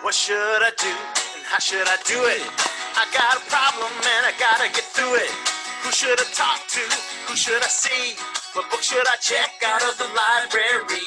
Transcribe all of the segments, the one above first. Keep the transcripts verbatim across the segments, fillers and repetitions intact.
What should I do and how should I do it? I got a problem and I gotta get through it. Who should I talk to? Who should I see? What book should I check out of the library?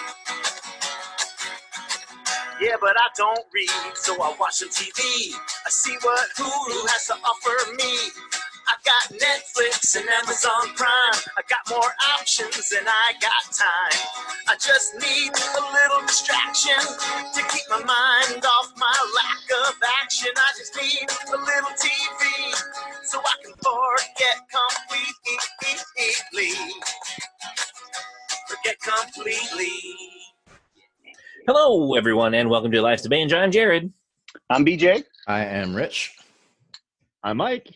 Yeah, but I don't read, so I watch some T V. I see what Hulu has to offer me. I got Netflix and Amazon Prime. I got more options than I got time. I just need a little distraction to keep my mind off my lack of action. I just need a little T V so I can forget completely. Forget completely. Hello, everyone, and welcome to Life's a Binge. I'm Jared. I'm B J. I am Rich. I'm Mike.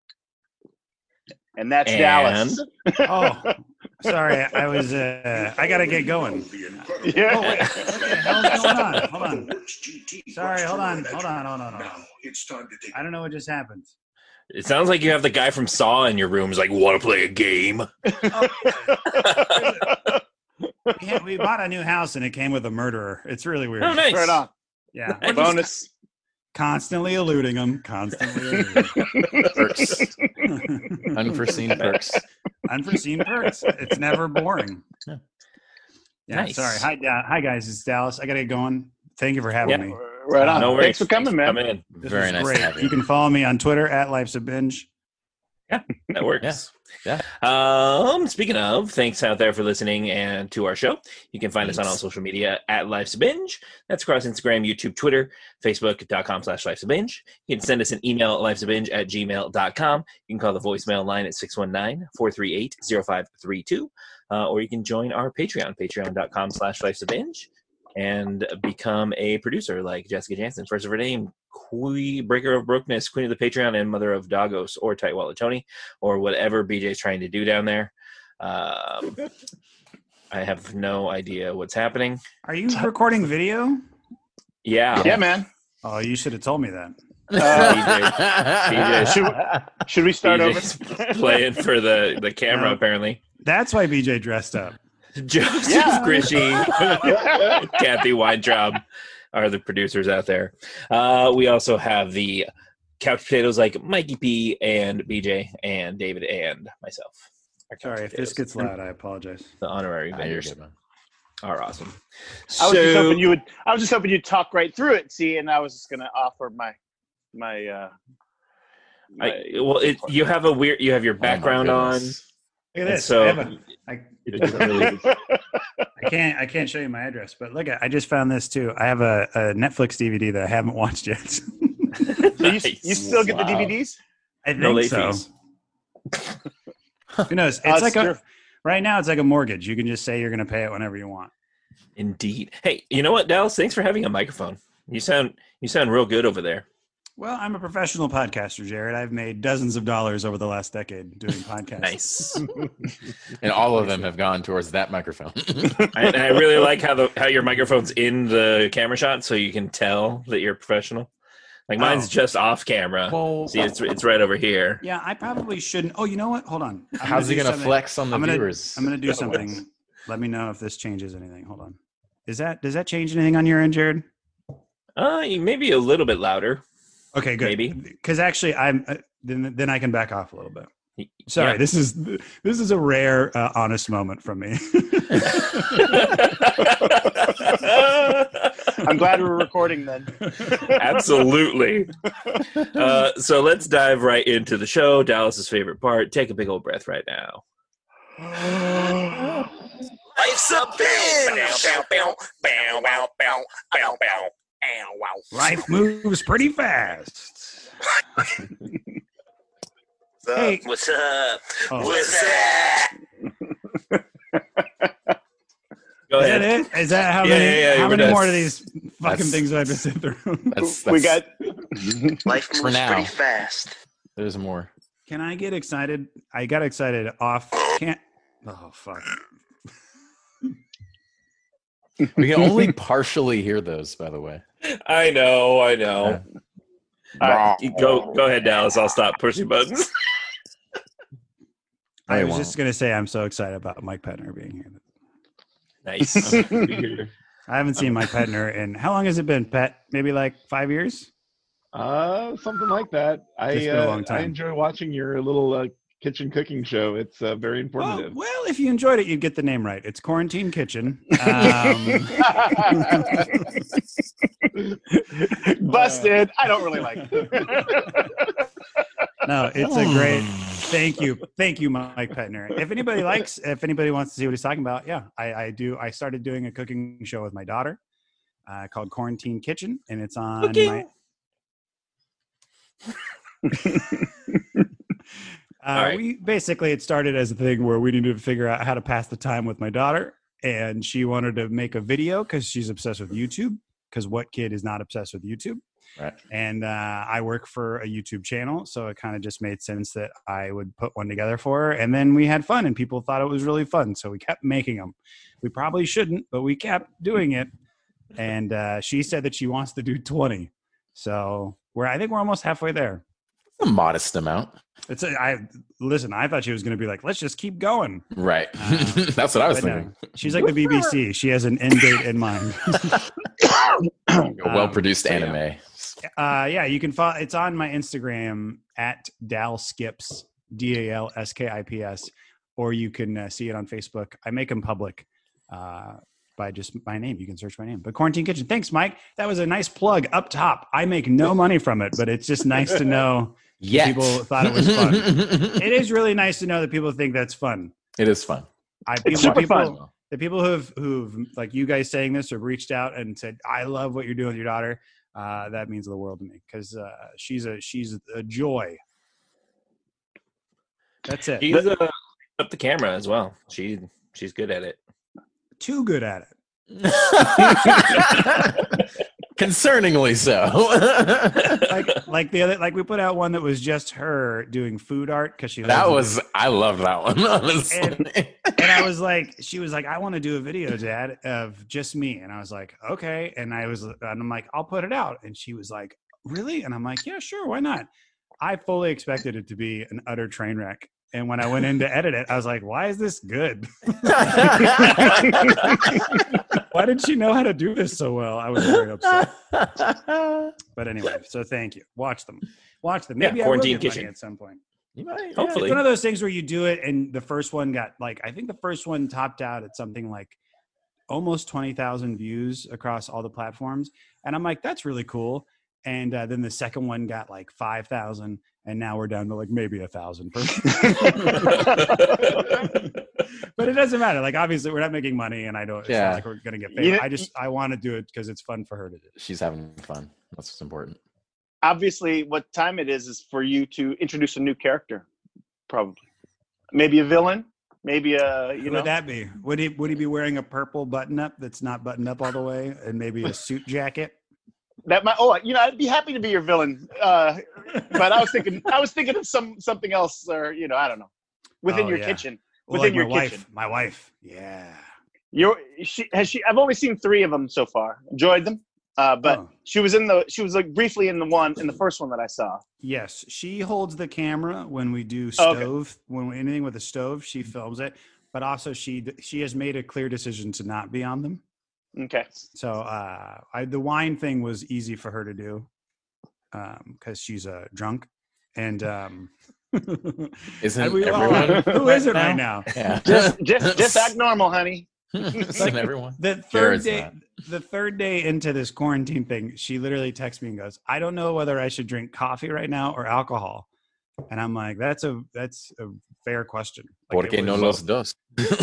And that's And- Dallas. Oh, sorry. I was, uh, I got to get going. Yeah. Oh, wait. What the hell's going on? Hold on. Sorry, hold on. Hold on. Hold on. Hold on. I don't know what just happened. It sounds like you have the guy from Saw in your room. He's like, want to play a game? Oh, yeah, we bought a new house and it came with a murderer. It's really weird. Oh, nice. Right on. Yeah. Nice. Bonus. Constantly eluding them. Constantly eluding Perks. Unforeseen perks. Unforeseen perks. It's never boring. Yeah. Yeah. Nice. Sorry. Hi, Da- hi, guys. It's Dallas. I got to get going. Thank you for having Yeah. me. Right on. No worries. Thanks for coming, man. Come in. This Very was nice great. to have you. You can follow me on Twitter at Life's a Binge. That works. Yeah. Um, speaking of, thanks out there for listening and to our show. You can find us on all Thanks. social media at Life's a Binge. That's across Instagram, YouTube, Twitter, Facebook.com slash Life's a Binge. You can send us an email at life's a binge at gmail dot com. You can call the voicemail line at six one nine, four three eight, zero five three two. Uh, or you can join our Patreon, patreon.com slash Life's a Binge, and become a producer like Jessica Jansen, first of her name, Queen, Breaker of Brokenness, Queen of the Patreon, and Mother of Dagos, or Tight Wallet Tony, or whatever B J's trying to do down there. Um, I have no idea what's happening. Are you recording video? Yeah. Yeah, man. Oh, you should have told me that. Uh, B J, should, should we start over? B J's playing for the, the camera, No. apparently. That's why B J dressed up. Joseph Yeah. Grishy, Kathy Weintraub are the producers out there. Uh, we also have the couch potatoes like Mikey P and B J and David and myself. Our couch Sorry, if this potatoes. gets loud, I apologize. The honorary Ah, you're vendors good, man. are awesome. I was just So- hoping you would. I was just hoping you'd talk right through it. See, and I was just gonna offer my my. uh my I, well, it, you have a weird. You have your Oh, my background on. goodness. Look at And this. so- I, have a, I, It doesn't really. I can't. I can't show you my address, but look, I just found this too. I have a, a Netflix D V D that I haven't watched yet. So you, Nice. you still get the Wow. D V Ds? I think No late so. fees. Who knows? It's Uh, like true. a right now. It's like a mortgage. You can just say you're going to pay it whenever you want. Indeed. Hey, you know what, Dallas? Thanks for having a microphone. You sound you sound real good over there. Well, I'm a professional podcaster, Jared. I've made dozens of dollars over the last decade doing podcasts. Nice. And all of them have gone towards that microphone. I, and I really like how the how your microphone's in the camera shot, so you can tell that you're professional. Like mine's Oh. just off camera. Well, See, it's it's right over here. yeah, I probably shouldn't. Oh, you know what? Hold on. I'm How's he do gonna something- flex on the I'm gonna, viewers? I'm gonna do something. Let me know if this changes anything. Hold on. Is that does that change anything on your end, Jared? Uh, maybe a little bit louder. Okay, good. Maybe. Because actually, I'm uh, then then I can back off a little bit. Sorry, Yeah. this is this is a rare, uh, honest moment from me. I'm glad we're recording then. Absolutely. Uh, so let's dive right into the show. Dallas's favorite part. Take a big old breath right now. Life's a binge. Life moves pretty fast. Hey. What's up? Oh. What's up? Go Is ahead. that it? Is that how Yeah, many? yeah, yeah, how we're many done. more of these fucking That's- things do I have to sit through? That's, that's, We got. Life For moves now. pretty fast. There's more. Can I get excited? I got excited off. Can't. Oh fuck. We can only partially hear those, by the way. I know. I know. All right. You Go go ahead, Dallas. I'll stop pushing buttons. I I was won't. just gonna say I'm so excited about Mike Petner being here. Nice. I haven't seen Mike Petner in how long has it been, Pet? Maybe like five years? Uh, something like that. I It's been a uh, long time. I enjoy watching your little uh, kitchen cooking show. It's uh, very Well, informative. well, if you enjoyed it, you'd get the name right. It's Quarantine Kitchen. Um, Busted. I don't really like it. no, it's a great. Thank you, thank you, Mike Petner. If anybody likes, if anybody wants to see what he's talking about, yeah, I, I do. I started doing a cooking show with my daughter uh, called Quarantine Kitchen, and it's on Cooking. my. Uh, right. We basically it started as a thing where we needed to figure out how to pass the time with my daughter, and she wanted to make a video because she's obsessed with YouTube. Because what kid is not obsessed with YouTube? Right. And uh, I work for a YouTube channel, so it kind of just made sense that I would put one together for her. And then we had fun, and people thought it was really fun, so we kept making them. We probably shouldn't, but we kept doing it. And uh, she said that she wants to do twenty. So we're I think we're almost halfway there. A modest amount. It's a, I listen. I thought she was going to be like, let's just keep going. Right. Uh, That's what I was But no, thinking. she's like the B B C. She has an end date in mind. A well-produced so yeah. anime. Uh, yeah, you can follow. It's on my Instagram at Dal Skips, D A L S K I P S, or you can uh, see it on Facebook. I make them public uh, by just my name. You can search my name. But Quarantine Kitchen. Thanks, Mike. That was a nice plug up top. I make no money from it, but it's just nice to know Yet. people thought it was fun. It is really nice to know that people think that's fun. It is fun. I people, super people, fun. The people who've who've like you guys saying this have reached out and said, "I love what you're doing with your daughter." Uh, that means the world to me because uh, she's a she's a joy. That's it. She's uh, up the camera as well. She she's good at it. Too good at it. Concerningly so. Like like the other like we put out one that was just her doing food art because she That loves was I love that one. Honestly. And- and I was like, she was like, I want to do a video, Dad, of just me. And I was like, okay. And I was, and I'm like, I'll put it out. And she was like, really? And I'm like, yeah, sure. Why not? I fully expected it to be an utter train wreck. And when I went in to edit it, I was like, why is this good? Why did she know how to do this so well? I was very upset. But anyway, so thank you. Watch them. Watch them. Maybe Yeah, I will Quarantine get money Kitchen. at some point. You might, Hopefully. It's one of those things where you do it and the first one got like, I think the first one topped out at something like almost twenty thousand views across all the platforms. And I'm like, that's really cool. And uh, then the second one got like five thousand. And now we're down to like maybe a thousand. But it doesn't matter. Like, obviously we're not making money and I don't, it's Yeah. not like we're going to get paid. You know- I just, I want to do it because it's fun for her to do. She's having fun. That's what's important. Obviously, what time it is is for you to introduce a new character, probably. Maybe a villain, maybe a, you Who know. would that be? Would he, would he be wearing a purple button up that's not buttoned up all the way and maybe a suit jacket? That might. Oh, you know, I'd be happy to be your villain. Uh, but I was thinking, I was thinking of some something else, or you know, I don't know, within Oh, your yeah. kitchen, Well, within like your my kitchen. wife, my wife. Yeah. Your she has she. I've only seen three of them so far. Enjoyed them, uh, but Oh. she was in the. She was like briefly in the one in the first one that I saw. Yes, she holds the camera when we do Oh, okay. stove. When we, anything with a stove, she films it. But also, she she has made a clear decision to not be on them. Okay. So, uh, I, the wine thing was easy for her to do because she's a uh, drunk. And um, Isn't and we all- everyone? who is it right now? Yeah. Just just just act normal, honey. Isn't everyone? The third Jared's day, not. the third day into this quarantine thing, she literally texts me and goes, "I don't know whether I should drink coffee right now or alcohol." And I'm like, "That's a that's a fair question." Like, Porque it no was- los dos.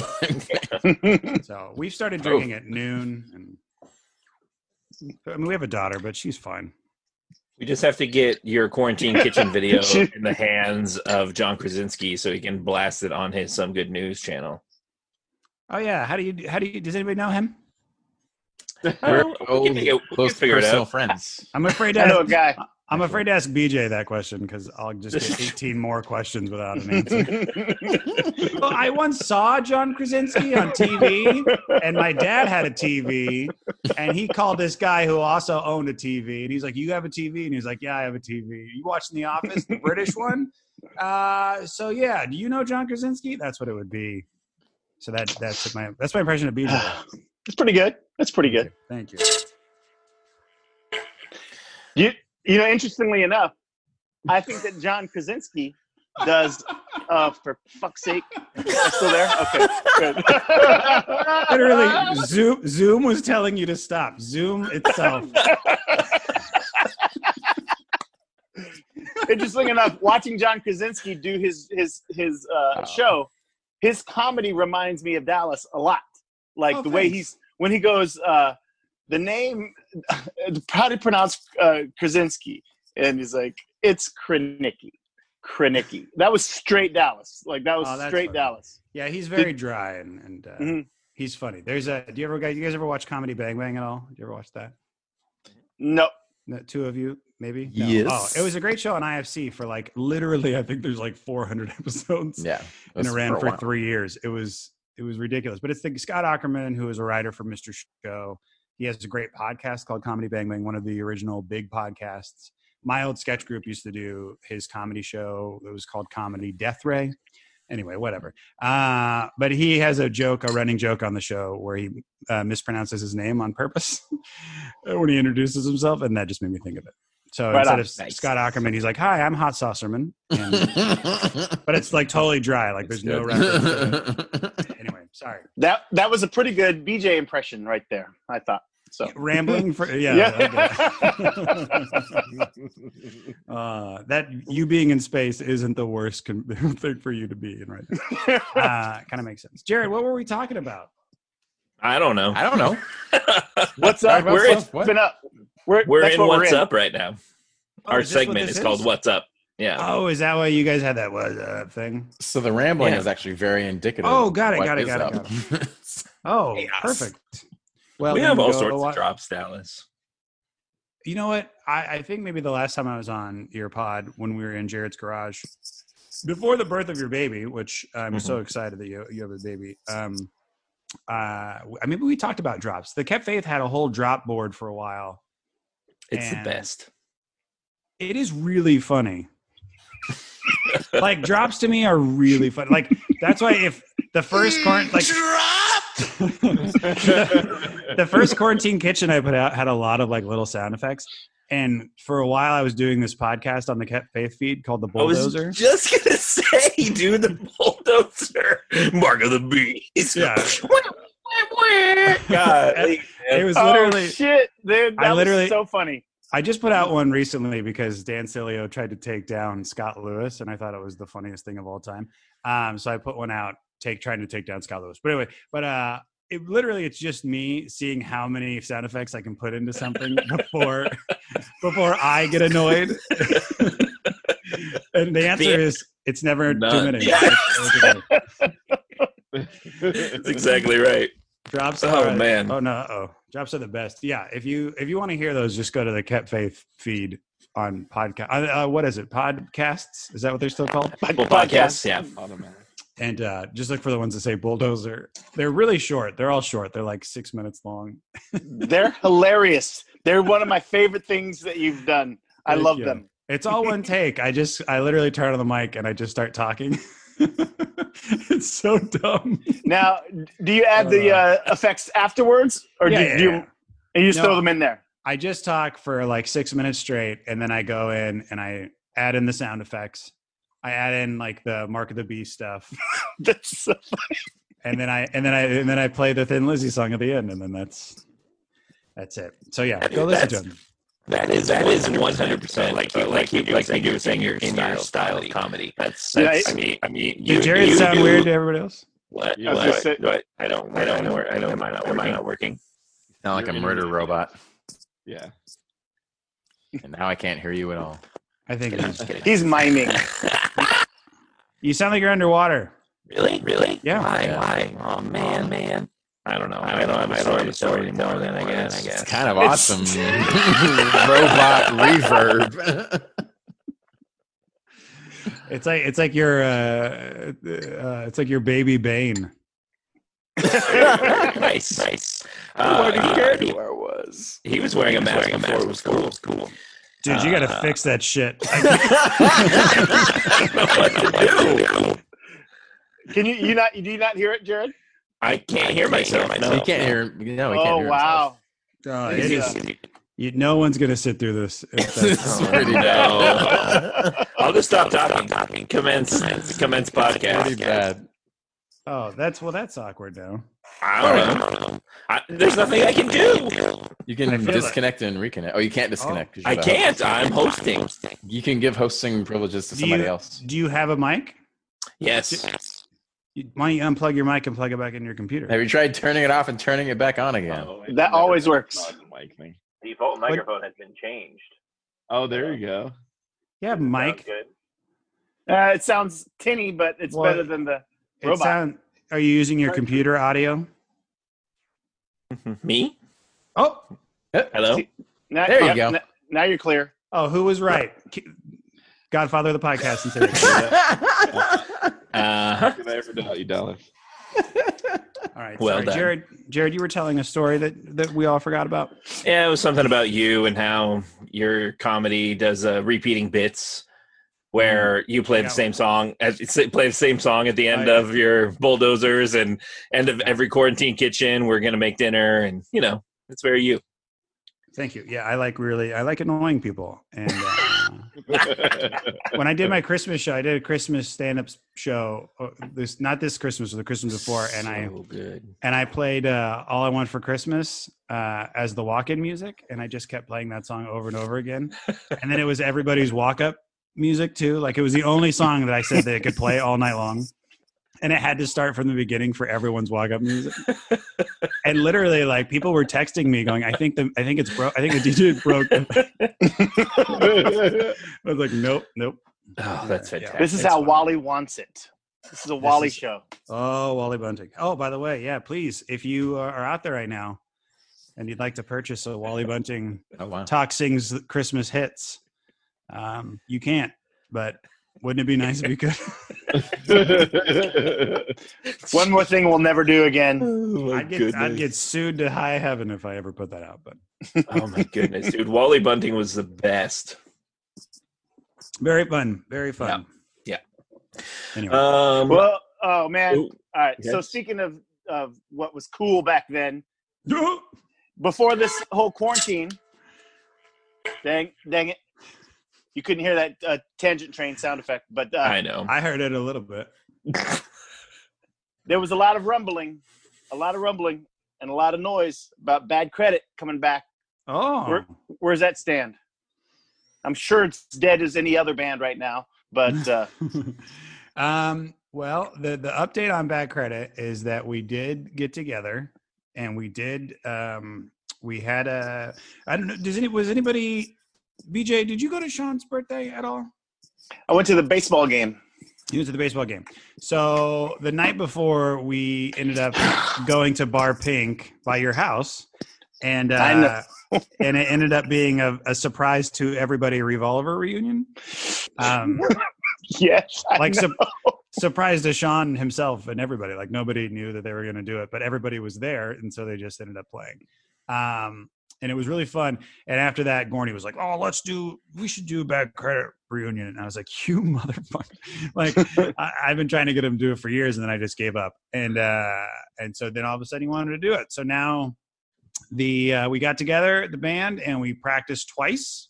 So we've started drinking at noon, and I mean we have a daughter, but she's fine. We just have to get your quarantine kitchen video in the hands of John Krasinski so he can blast it on his Some Good News channel. Oh yeah, how do you how do you does anybody know him? We're Oh, we can old, figure- we can close figure it personal out. friends. I'm afraid to I know a ask, guy. I'm afraid to ask B J that question because I'll just get eighteen more questions without an answer. Well, I once saw John Krasinski on T V, and my dad had a T V, and he called this guy who also owned a T V, and he's like, "You have a T V?" And he's like, "Yeah, I have a T V. You watching The Office, the British one?" Uh, so yeah, do you know John Krasinski? That's what it would be. So that that's my that's my impression of B J. It's pretty good. That's pretty good. Thank you. You, you know, interestingly enough, I think that John Krasinski does, uh, for fuck's sake, am I still there? Okay, good. Literally, Zoom, Zoom was telling you to stop. Zoom itself. Interesting enough, watching John Krasinski do his his his uh, Oh. show, his comedy reminds me of Dallas a lot. Like Oh, the way thanks. he's when he goes, uh, the name, how to pronounce uh, Krasinski, and he's like, it's Krenicki, Krenicki. That was straight Dallas. Like that was Oh, that's straight funny. Dallas. Yeah, he's very dry and, and uh, Mhm. he's funny. There's a. Do you ever guys? You guys ever watch Comedy Bang Bang at all? Do you ever watch that? No, No, two of you, maybe. No. Yes. Oh, it was a great show on I F C for like literally. I think there's like four hundred episodes. Yeah. and it was ran a for while. three years. It was it was ridiculous. But it's the Scott Ackerman, who is a writer for Mister Show. He has a great podcast called Comedy Bang Bang, one of the original big podcasts. My old sketch group used to do his comedy show. It was called Comedy Death Ray. Anyway, whatever. Uh, but he has a joke, a running joke on the show where he uh, mispronounces his name on purpose when he introduces himself, and that just made me think of it. So Right instead on. of Nice. Scott Ackerman, he's like, "Hi, I'm Hot Saucerman," and, but it's like totally dry. Like there's no reference to it. Anyway, sorry. that that was a pretty good B J impression right there. I thought so. Rambling for yeah. Yeah. okay. uh, that you being in space isn't the worst con- thing for you to be in right now. Uh, kind of makes sense. Jared, what were we talking about? I don't know. I don't know. What's up? Talk about We're stuff. What? been up. We're, We're that's in what What's we're in. Up right now. Oh, Our is this what segment this is called What's Up. Yeah. Oh, is that why you guys had that was uh, thing? So the rambling Yeah. is actually very indicative. Oh, of got it, what got it, is got it, up. got Oh, Chaos. perfect. Well, we then have all go sorts wa- of drops, Dallas. You know what? I, I think maybe the last time I was on your pod when we were in Jared's garage, before the birth of your baby, which I'm Mhm. so excited that you you have a baby. Um, uh, maybe we talked about drops. The Kept Faith had a whole drop board for a while. It's And- the best. It is really funny. Like drops to me are really fun. Like that's why if the first quarant like the, the first quarantine kitchen I put out had a lot of like little sound effects. And for a while I was doing this podcast on the Kept Faith feed called The I was Bulldozer. just gonna say, dude, the bulldozer, Mark of the Beast. Yeah. God, It was Oh literally shit, dude! That I literally- was so funny. I just put out one recently because Dan Cilio tried to take down Scott Lewis, and I thought it was the funniest thing of all time. Um, so I put one out, take trying to take down Scott Lewis. But anyway, but uh, it literally it's just me seeing how many sound effects I can put into something before before I get annoyed. And the answer The- is it's never too None. many. Yeah. It's- it's- That's exactly right. Drops. Oh, are, man. Oh no. Oh, drops are the best. Yeah. If you if you want to hear those, just go to the Kept Faith feed on podcast. Uh, uh, what is it? Podcasts? Is that what they're still called? Well, podcasts, yeah. Automatic. And uh, just look for the ones that say bulldozer. They're really short. They're all short. They're like six minutes long. They're hilarious. They're one of my favorite things that you've done. I Thank love you. them. It's all one take. I just I literally turn on the mic and I just start talking. It's so dumb. Now, do you add the uh, effects afterwards, or Yeah, do, yeah, do you yeah. and you just No. throw them in there? I just talk for like six minutes straight, and then I go in and I add in the sound effects. I add in like the Mark of the Beast stuff, That's so and then I and then I and then I play the Thin Lizzy song at the end, and then that's that's it. So yeah, go listen to That's- them. That is that is one hundred percent like you like you like you were saying your in your style of comedy. That's, that's Yeah, I mean I mean you, Did Jared you sound do- weird to everybody else? What? Yeah, what? I was gonna say- what? I don't I don't know where I don't am I not am I not working? Sound like a murder robot. Yeah. And now I can't hear you at all. I think I'm it is. just kidding. he's miming. You sound like you're underwater. Really? Really? Yeah. Why? Yeah. Why? Oh man, man. I don't know. I don't have a story to tell anymore than I guess. I guess. It's kind of It's- awesome. Robot reverb. It's like it's like your uh, uh, it's like your baby Bane. nice, nice. Uh, Nobody he- cared he- where I was. He was wearing a mask before it was cool. It was cool. Dude, you got to Uh, fix that shit. I don't know what to do. Can you you not do you not hear it, Jared? I can't hear myself. No. You can't hear. No, he can't Oh hear wow! Oh, It's, it is. uh, You, no one's gonna sit through this. if This that's- is pretty no. bad. I'll just stop talking. Commence. Commence Pretty podcast. bad. oh, that's well. That's awkward now. I don't know. I, there's nothing I can do. You I can feel disconnect and reconnect. Oh, you can't disconnect. 'cause I you're the can't. host. I'm hosting. You can give hosting privileges to Do somebody you, else. Do you have a mic? Yes. You- Why don't you unplug your mic and plug it back in your computer? Have you tried turning it off and turning it back on again? Oh, That always works. Mic thing. Default microphone has been changed. Oh, there you go. You have a mic. Good. Uh, it sounds tinny, but it's Well, better than the It robot. sound, are you using your computer audio? Me? Oh, Hello? Now, There you yep, go. n- Now you're clear. oh, who was right? Ki- Godfather of the podcast. And today. Uh-huh. Did I ever doubt you, Dallas? All right, Well sorry, done. Jared. Jared, you were telling a story that that we all forgot about. Yeah, it was something about you and how your comedy does uh, repeating bits where you play the Yeah. same song as play the same song at the end I- of your bulldozers and end of every quarantine kitchen. We're gonna make dinner, and you know it's very you. Thank you. Yeah, I like really, I like annoying people. And uh, when I did my Christmas show, I did a Christmas stand-up show. uh, This not this Christmas, or the Christmas before, and I so good. and I played uh, "All I Want for Christmas" uh, as the walk-in music, and I just kept playing that song over and over again. And then it was everybody's walk-up music too. Like it was the only song that I said that it could play all night long, and it had to start from the beginning for everyone's walk-up music. And literally, like people were texting me, going, "I think the I think it's broke. I think the D J broke." I was like, "Nope, nope." Oh, that's Yeah. fantastic. This is It's how fun. Wally wants it. This is a Wally is- show. Oh, Wally Bunting. Oh, by the way, yeah, please, if you are out there right now and you'd like to purchase a Wally Bunting Oh wow. Talk Sings Christmas hits, um, you can't. But wouldn't it be nice if you could? One more thing we'll never do again. Oh my I'd get I'd get sued to high heaven if I ever put that out. But Oh my goodness, dude! Wally Bunting was the best. very fun, very fun. Yeah. Anyway, Um, Well, oh man. Ooh. All right. So Yes. speaking of of what was cool back then, before this whole quarantine, dang, dang it, you couldn't hear that uh, tangent train sound effect, but uh, I know. I heard it a little bit. there was a lot of rumbling, a lot of rumbling, and a lot of noise about Bad Credit coming back. Oh, Where, where's that stand? I'm sure it's dead as any other band right now, but uh, um, well, the the update on Bad Credit is that we did get together, and we did. Um, we had a. I don't know. Does any was anybody? B J, did you go to Sean's birthday at all? I went to the baseball game. He went to the baseball game. So the night before, we ended up going to Bar Pink by your house, and I uh, know. and it ended up being a, a surprise to everybody Revolver reunion. Um, Yes, I like know. su- surprised to Sean himself and everybody. Like nobody knew that they were going to do it, but everybody was there, and so they just ended up playing. Um, and it was really fun. And after that, Gorney was like, "Oh, let's do. We should do a Bad Credit reunion." And I was like, "You motherfucker!" Like I, I've been trying to get him to do it for years, and then I just gave up. And uh, and so then all of a sudden he wanted to do it. So now the uh, we got together the band and we practiced twice.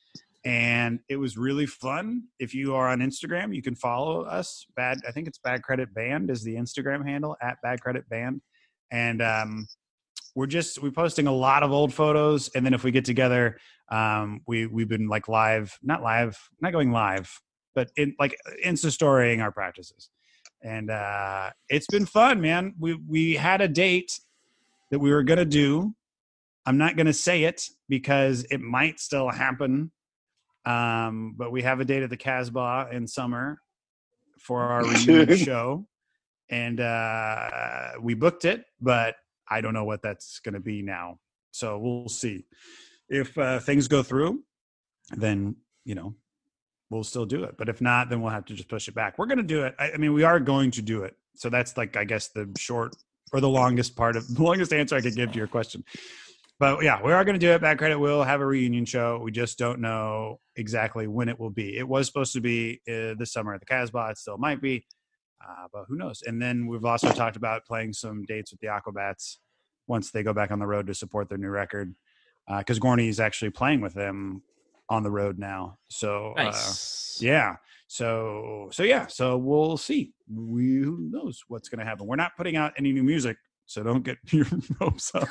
And it was really fun. If you are on Instagram, you can follow us. Bad, I think it's Bad Credit Band is the Instagram handle at Bad Credit Band. And um, we're just we're posting a lot of old photos. And then if we get together, um, we we've been like live, not live, not going live, but in like Insta storying our practices. And uh, it's been fun, man. We we had a date that we were gonna do. I'm not gonna say it because it might still happen. Um, but we have a date at the Casbah in summer for our reunion show, and uh, we booked it, but I don't know what that's going to be now. So we'll see. If uh, things go through, then you know we'll still do it. But if not, then we'll have to just push it back. We're going to do it. I, I mean, we are going to do it. So that's like I guess the short or the longest part of the longest answer I could give to your question. But yeah, we are going to do it. Bad Credit will have a reunion show. We just don't know exactly when it will be. It was supposed to be uh, this summer at the Casbah. It still might be. Uh, but who knows? And then we've also talked about playing some dates with the Aquabats once they go back on the road to support their new record. Because uh, Gorney is actually playing with them on the road now. So Nice. uh, yeah. So so yeah. So we'll see. We who knows what's going to happen. We're not putting out any new music, so don't get your hopes up.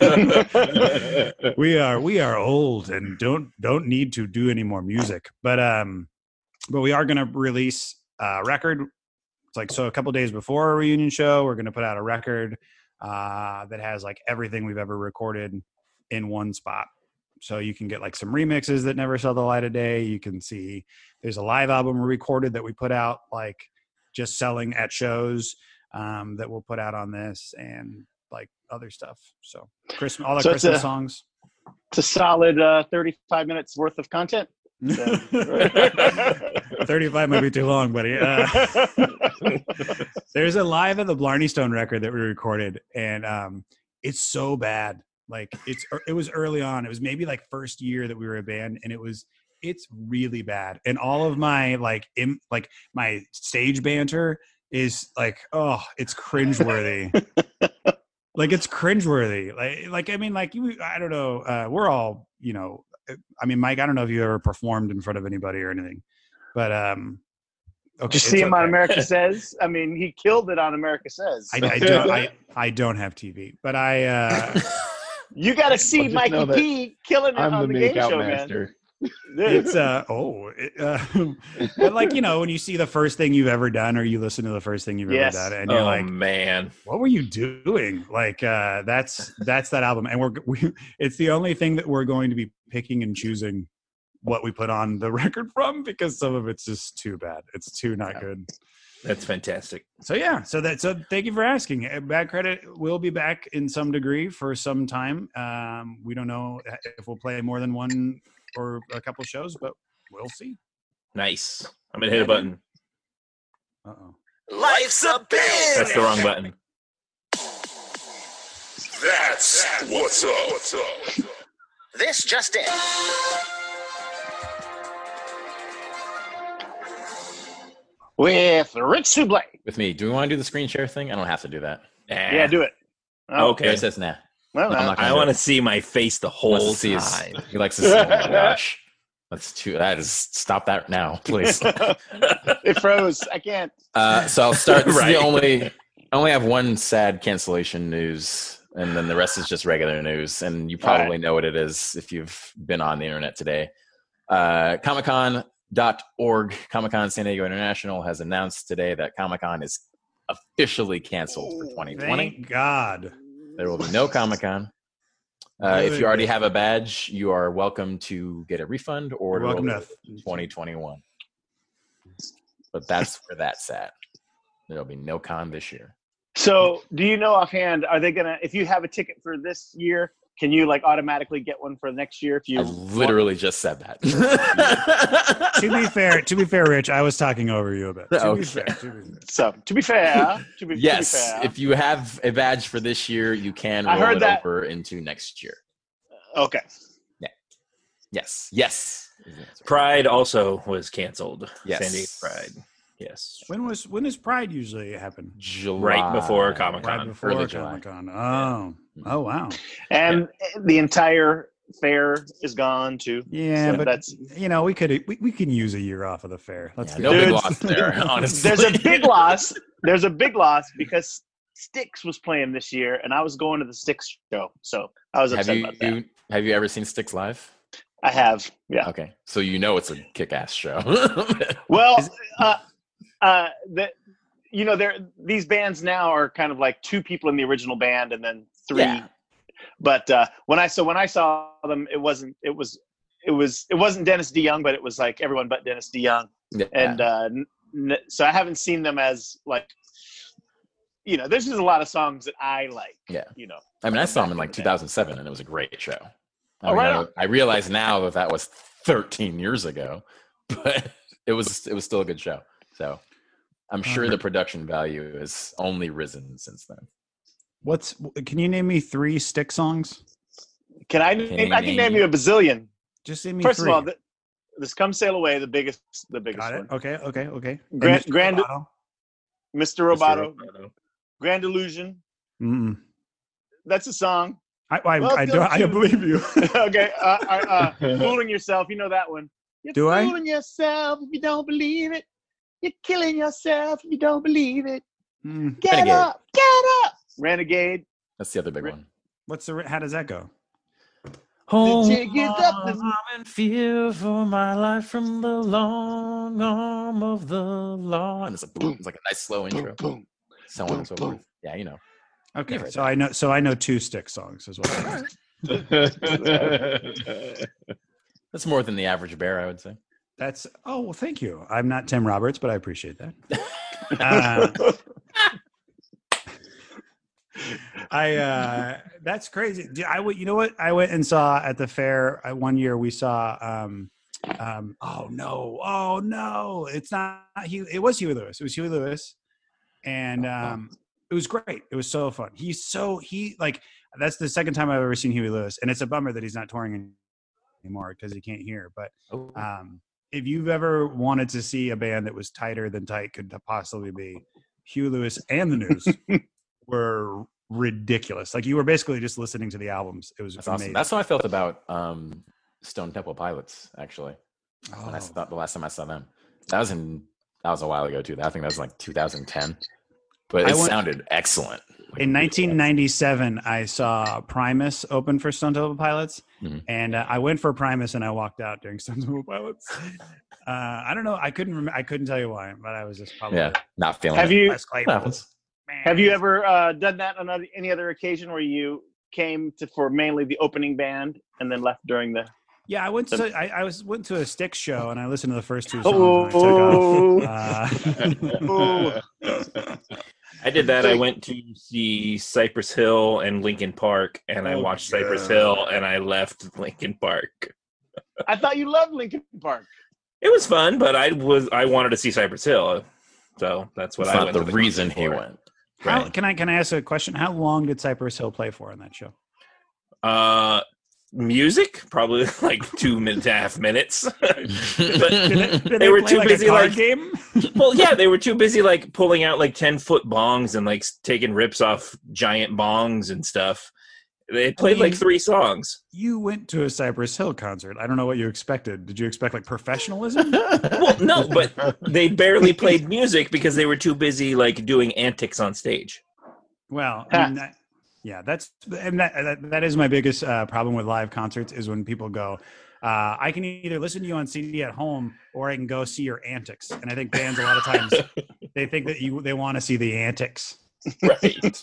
we are we are old and don't don't need to do any more music. But um, but we are going to release a record. It's like so a couple days before our reunion show, we're going to put out a record uh, that has like everything we've ever recorded in one spot. So you can get like some remixes that never saw the light of day. You can see there's a live album we recorded that we put out like just selling at shows um, that we'll put out on this and like other stuff. So Christmas, all the So it's Christmas a- songs. It's a solid uh, thirty-five minutes worth of content. So- thirty-five might be too long, buddy. Uh, there's a live at the Blarney Stone record that we recorded, and um, it's so bad. Like it's it was early on. It was maybe like first year that we were a band, and it was it's really bad. And all of my like im, like my stage banter is like oh, it's cringeworthy. Like it's cringeworthy. Like like I mean like you I don't know. Uh, we're all you know. I mean, Mike, I don't know if you ever performed in front of anybody or anything, but um, okay, Did you see it's him on okay. America Says? I mean, he killed it on America Says. I, I don't. I, I don't have T V, but I. Uh, You got to see Well, just know Mikey that P killing it I'm on the the game makeout show, man. master. it's uh oh, it, uh, but like you know when you see the first thing you've ever done, or you listen to the first thing you've Yes. ever done, and you're Oh like, man. what were you doing? Like uh, that's that's that album, and we're we, it's the only thing that we're going to be picking and choosing what we put on the record from because some of it's just too bad. It's too not Yeah. good. That's fantastic. So yeah, so that so thank you for asking. Uh, Bad Credit will be back in some degree for some time. Um, we don't know if we'll play more than one or a couple shows, but we'll see. Nice. I'm gonna hit a button. Uh oh. Life's a bitch. That's the wrong button. That's what's up. What's up? This just in. With Rich Sublé. With me. Do we want to do the screen share thing? I don't have to do that. Nah. Yeah, do it. Oh, Okay. Gary says nah. Well, No, I'm uh, not gonna I do want to it. see my face the He whole wants to see his- time. He likes to see. Oh my gosh. That's too. That is. Stop that now, please. it froze. I can't. Uh, so I'll start. This Right. is the only. I only have one sad cancellation news, and then the rest is just regular news. And you probably All right. know what it is if you've been on the internet today. Uh, Comic Con dot org, Comic Con San Diego International, has announced today that Comic Con is officially canceled for twenty twenty. Thank God. There will be no Comic Con. Uh, if you already have a badge, you are welcome to get a refund or You're welcome to to- twenty twenty-one. But that's where that's at. There'll be no con this year. So, do you know offhand? Are they gonna? If you have a ticket for this year, can you like automatically get one for next year? If you I literally just said that. To be fair, to be fair, Rich, I was talking over you a bit. To be Okay. fair, to be fair. So, to be fair, to be, Yes, to be fair, if you have a badge for this year, you can I roll heard it that- over into next year. okay. Yes, yes. is the answer. Pride also was canceled. Yes. San Diego Pride. Yes. When was when does Pride usually happen? July. Right before Comic-Con. Right before Early July. Comic Con. Oh, oh wow. And the entire fair is gone too. Yeah, So but that's you know we could we, we can use a year off of the fair. Let's Yeah, be no big Dude, loss there, honestly. there's a big loss. There's a big loss because Styx was playing this year, and I was going to the Styx show, so I was Have upset you, about that. you have you ever seen Styx live? I have, yeah. Okay, so you know it's a kick-ass show. Well, uh, uh, the, you know, there these bands now are kind of like two people in the original band, and then three. Yeah. But uh, when I so when I saw them, it wasn't. It was. It was. It wasn't Dennis DeYoung, but it was like everyone but Dennis DeYoung. Yeah. And uh, n- n- so I haven't seen them as like. You know, there's just a lot of songs that I like. Yeah. You know. I mean, I saw him in back like in the two day. thousand seven, and it was a great show. I, Oh, mean, right I, on. I realize now that that was thirteen years ago, but it was it was still a good show. So I'm sure Uh-huh. the production value has only risen since then. What's can you name me three Stick songs? Can I? Can Name, you I can name- name you a bazillion. Just name me First three. of all, th- this "Come Sail Away," the biggest, the biggest Got one. it. Okay, okay, okay. And Grand- Mister Grand- Roboto? Mister Mister Roboto, Roboto. Grand Illusion. Mm-mm. That's a song. I, I, I Welcome don't. I to- believe you. Okay, uh, uh, uh, fooling yourself. You know that one. You're Do I? fooling yourself if you don't believe it. You're killing yourself if you don't believe it. Mm. Get Renegade. up, get up. Renegade. That's the other big Re- one. What's the? How does that go? Hold chick is up this- on and fear for my life from the long arm of the law. And it's a boom. It's like a nice slow intro. Boom. So on and so forth. Yeah, you know. Okay, You've heard so that. I know. So I know two Stick songs as well. That's more than the average bear, I would say. That's. Oh well, thank you. I'm not Tim Roberts, but I appreciate that. Uh, I uh that's crazy. Do- I went, you know what? I went and saw at the fair uh, one year. We saw um um oh no oh no it's not Hugh, it was Huey Lewis. It was Huey Lewis, and um it was great. It was so fun. He's so he like that's the second time I've ever seen Huey Lewis, and it's a bummer that he's not touring anymore because he can't hear. But Oh. um if you've ever wanted to see a band that was tighter than tight could possibly be, Huey Lewis and the News were ridiculous. Like you were basically just listening to the albums. It was That's amazing. awesome. That's how I felt about um, Stone Temple Pilots, actually. When I Oh. saw, the last time I saw them. That was in that was a while ago too. I think that was like two thousand ten. But I it went- sounded excellent. In nineteen ninety-seven, I saw Primus open for Stone Temple Pilots, Mhm. and uh, I went for Primus, and I walked out during Stone Temple Pilots. Uh, I don't know. I couldn't. Rem- I couldn't tell you why, but I was just probably. Yeah, not feeling Have it. you Wes What Claypool. happens? Man. have you ever uh, done that on other- any other occasion where you came to for mainly the opening band and then left during the? Yeah, I went to. I, I was went to a Styx show, and I listened to the first two songs. And Oh, I took off. Uh, I did that. I went to see Cypress Hill and Linkin Park, and I Oh, watched Cypress Hill, and I left Linkin Park. I thought you loved Linkin Park. It was fun, but I was I wanted to see Cypress Hill, so that's what That's I not went the to reason concert he for. went. how, Right. can I can I ask a question? How long did Cypress Hill play for in that show? Uh, music probably like two and a half minutes. Did they, did They were play too like busy, a card like- game. Well, yeah, they were too busy like pulling out like ten foot bongs and like taking rips off giant bongs and stuff. They played mean- like three songs. You went to a Cypress Hill concert. I don't know what you expected. Did you expect like professionalism? Well, no, but they barely played music because they were too busy like doing antics on stage. Well, I mean, that, yeah, that's and that, that that is my biggest uh, problem with live concerts is when people go, uh, I can either listen to you on C D at home or I can go see your antics. And I think bands a lot of times they think that you they want to see the antics. Right.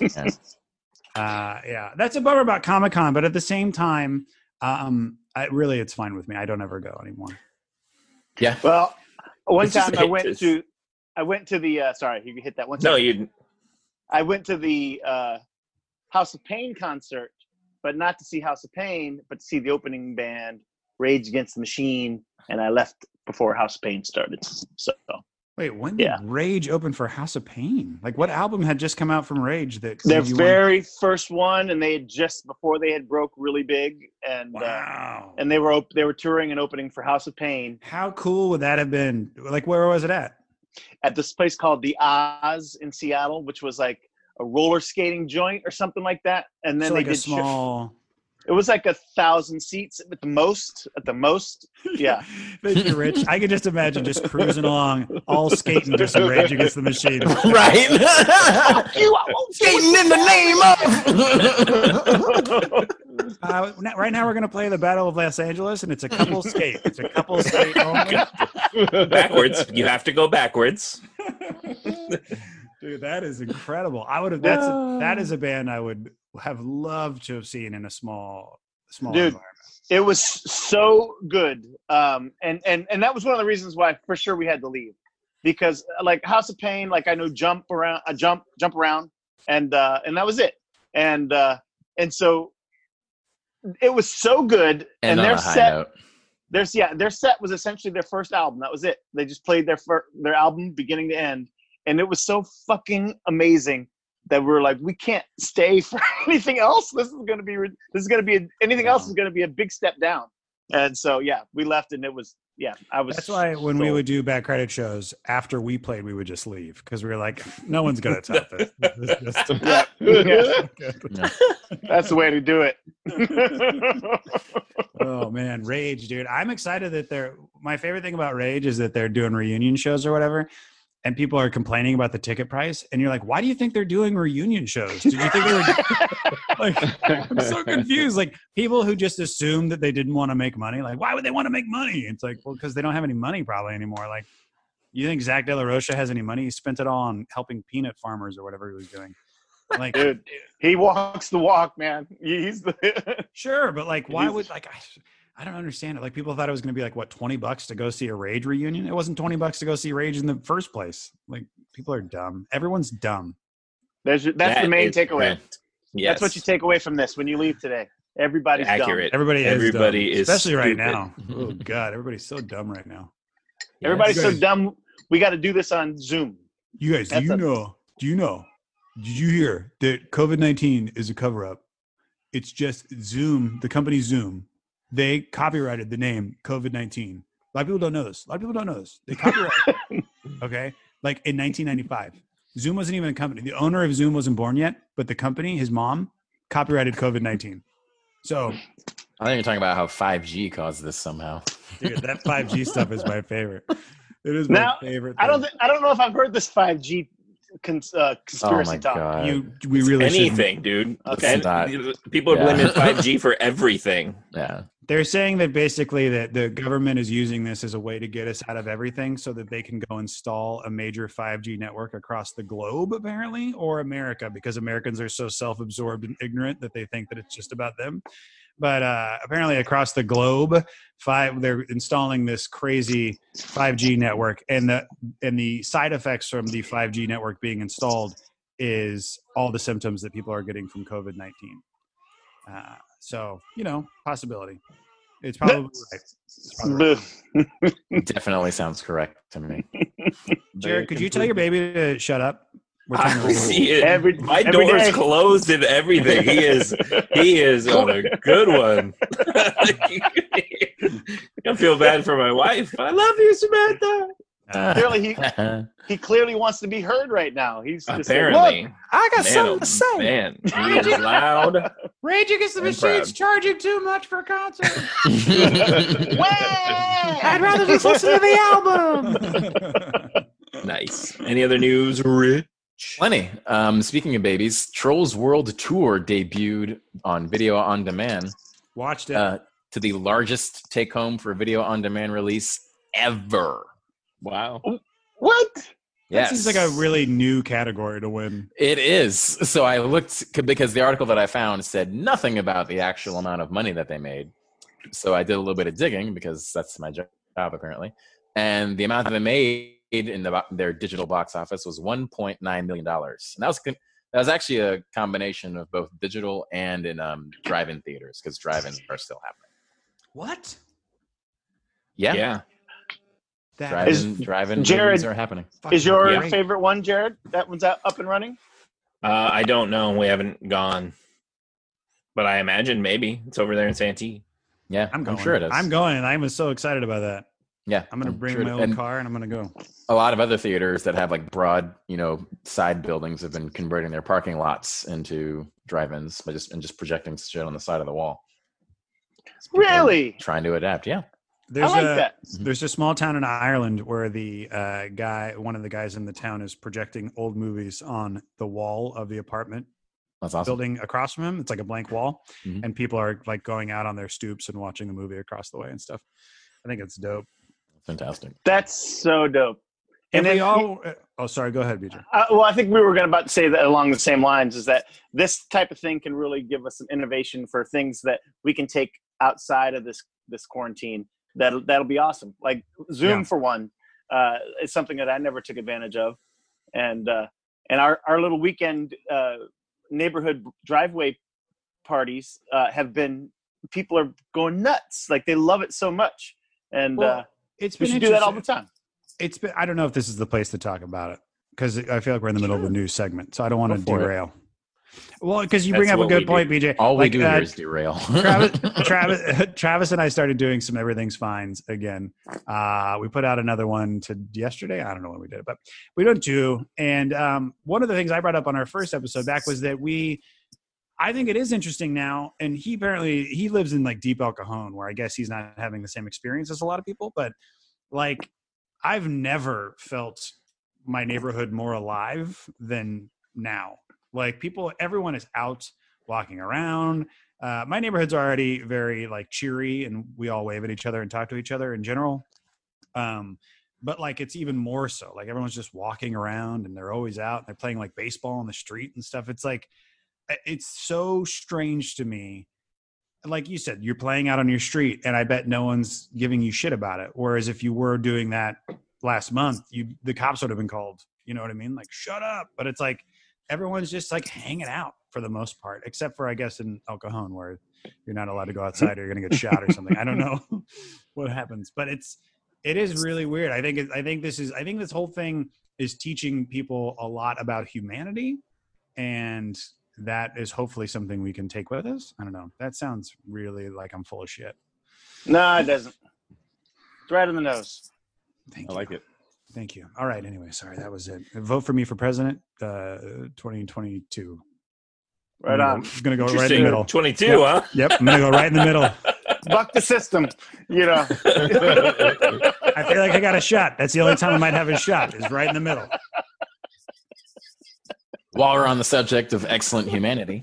Uh, yeah, that's a bummer about Comic Con, but at the same time, um, I, really it's fine with me. I don't ever go anymore. Yeah. Well, one It's just time I hit went this- to, I went to the. Uh, sorry, you hit that one. No, second. you. I went to the uh, House of Pain concert, but not to see House of Pain, but to see the opening band, Rage Against the Machine, and I left before House of Pain started. So Wait, when did Yeah. Rage open for House of Pain? Like, what album had just come out from Rage that their made you wanna- very first one, and they had just before they had broke really big, and uh, Wow. and they were op- they were touring and opening for House of Pain How cool would that have been? Like, where was it at? at this place called the Oz in Seattle, which was like a roller skating joint or something like that. And then So they like a did sh- small. it was like a thousand seats at the most. At the most, yeah. Thank you, Rich. I could just imagine just cruising along, all skating, just Rage Against the Machine. Right. You, I won't Skating in the name of. Uh, now- right now, we're going to play the Battle of Los Angeles, and it's a couple skate. It's a couple skate only. Backwards. You have to go backwards. Dude, that is incredible. I would have. That's a, that is a band I would have loved to have seen in a small, small Dude. environment. It was so good, um, and and and that was one of the reasons why for sure we had to leave, because like House of Pain, like I know jump around, uh, jump jump around, and uh, and that was it, and uh, and so it was so good, And and, on their a high set, note. their yeah, their set was essentially their first album. That was it. They just played their fir- their album beginning to end, and it was so fucking amazing that we were like, we can't stay for anything else. This is going to be, this is going to be, anything else is going to be a big step down. And so, yeah, we left and it was, yeah, I was. That's why when we sold. would do bad credit shows, after we played, we would just leave because we were like, no one's gonna top this. This is just- Yeah, yeah, Yeah. that's the way to do it. Oh man, Rage, dude! I'm excited that they're. My favorite thing about Rage is that they're doing reunion shows or whatever, and people are complaining about the ticket price, and you're like, why do you think they're doing reunion shows? Did you think they were? Like, I'm so confused. Like people who just assume that they didn't want to make money. Like, why would they want to make money? It's like, well, because they don't have any money probably anymore. Like, you think Zach De La Rocha has any money? He spent it all on helping peanut farmers or whatever he was doing. Like, Dude, he walks the walk, man. He's the sure, but like, why He's- would like I? I don't understand it. Like people thought it was going to be like what twenty bucks to go see a Rage reunion. It wasn't twenty bucks to go see Rage in the first place. Like people are dumb. Everyone's dumb. There's that's That the main is takeaway. correct. Yes. That's what you take away from this when you leave today. Everybody's Accurate. Everybody is Everybody dumb. is especially right stupid. now. Oh god, everybody's so dumb right now. dumb. Everybody's so Yes. dumb. We got to do this on Zoom. You guys, do That's you a- know? Do you know? Did you hear that COVID nineteen is a cover up? It's just Zoom, the company Zoom. They copyrighted the name COVID nineteen. A lot of people don't know this. A lot of people don't know this. They copyrighted. Okay, like in nineteen ninety-five, Zoom wasn't even a company. The owner of Zoom wasn't born yet, but the company, his mom, copyrighted COVID nineteen. So, I think you're talking about how five G caused this somehow. dude, that five G stuff is my favorite. It is my Now, favorite. I don't. thing. Th- I don't know if I've heard this five G cons- uh, conspiracy Oh my talk. god! You, we really shouldn't. Anything, dude. Okay. And Not- people are yeah. blaming five G for everything. Yeah. They're saying that basically that the government is using this as a way to get us out of everything so that they can go install a major five G network across the globe, apparently, or America, because Americans are so self-absorbed and ignorant that they think that it's just about them. But uh, apparently across the globe, five they're installing this crazy five G network, and the and the side effects from the five G network being installed is all the symptoms that people are getting from COVID nineteen. Uh, so, you know, possibility. It's probably right. It's probably right. Boo. Definitely sounds correct to me. Jared, could you tell your baby to shut up? We're trying to I see it. Every- My every door's day. closed and everything. He is he is on a good one. I feel bad for my wife. I love you, Samantha. Clearly, he he clearly wants to be heard right now. He's just Apparently. Like, I got Man, something oh, to say. man, he is loud. Rage Against the I'm Machine's proud. charging too much for a concert. "Wah!" I'd rather just listen to the album. Nice. Any other news, Rich? Plenty. Um, speaking of babies, Trolls World Tour debuted on video on demand Watched it. uh, to the largest take home for video on demand release ever. Wow. What? That Yes. seems like a really new category to win. It is. So I looked because the article that I found said nothing about the actual amount of money that they made. So I did a little bit of digging because that's my job apparently. And the amount that they made in the, their digital box office was one point nine million dollars. And that was that was actually a combination of both digital and in um, drive-in theaters because drive-ins are still happening. What? Yeah, Yeah. That drive-in, Is- drive-in Jared- movies are happening. fucking Is your great. favorite one, Jared? That one's out, up and running? Uh, I don't know. We haven't gone. But I imagine maybe. It's over there in Santee. Yeah, I'm going. sure it is. I'm going. I'm so excited about that. Yeah, I'm going to bring sure it my is. own And car and I'm going to go. a lot of other theaters that have like broad, you know, side buildings have been converting their parking lots into drive-ins by just and just projecting shit on the side of the wall. People are Really? Trying to adapt. Yeah. There's I like a that. there's a small town in Ireland where the uh, guy, one of the guys in the town, is projecting old movies on the wall of the apartment That's awesome. building across from him. It's like a blank wall, Mhm. and people are like going out on their stoops and watching the movie across the way and stuff. I think it's dope. Fantastic. That's so dope. And And we then all. Oh, sorry. Go ahead, B J. Uh, well, I think we were going to about to say that along the same lines is that this type of thing can really give us some innovation for things that we can take outside of this this quarantine. That'll that'll be awesome. Like Zoom Yeah. for one uh, is something that I never took advantage of, and uh, and our our little weekend uh, neighborhood driveway parties uh, have been people are going nuts. Like they love it so much, and Well, uh, It's we been should do that all the interesting. time. It's been. I don't know if this is the place to talk about it because I feel like we're in the middle of a news segment, so I don't want to Go for it. derail. Well, because you bring That's up a what we good point, do. B J. All we Like, do uh, here is derail. Travis, Travis, Travis, and I started doing some Everything's Fines again. Uh, we put out another one to yesterday. I don't know when we did it, but we did two. And um, one of the things I brought up on our first episode back was that we, I think it is interesting now. And he apparently he lives in like deep El Cajon, where I guess he's not having the same experience as a lot of people. But like, I've never felt my neighborhood more alive than now. Like people, everyone is out walking around. Uh, my neighborhood's already very like cheery, and we all wave at each other and talk to each other in general. Um, but like it's even more so. Like everyone's just walking around, and they're always out. And they're playing like baseball on the street and stuff. It's like it's so strange to me. Like you said, you're playing out on your street, and I bet no one's giving you shit about it. Whereas if you were doing that last month, you the cops would have been called. You know what I mean? Like shut up. But it's like everyone's just like hanging out for the most part, except for I guess in El Cajon where you're not allowed to go outside or you're gonna get shot or something. I don't know what happens, but it's it is really weird. I think it, I think this is I think this whole thing is teaching people a lot about humanity, and that is hopefully something we can take with us. I don't know. That sounds really like I'm full of shit. No, it doesn't. It's right on the nose. Thank I you. like it. Thank you. All right. Anyway, sorry, that was it. Vote for me for president, uh, twenty twenty-two. Right I'm on. gonna, gonna go right in the Interesting. middle. twenty-two, Yep. huh? Yep, I'm gonna go right in the middle. Buck the system, you know. I feel like I got a shot. That's the only time I might have a shot. Is right in the middle. While we're on the subject of excellent humanity,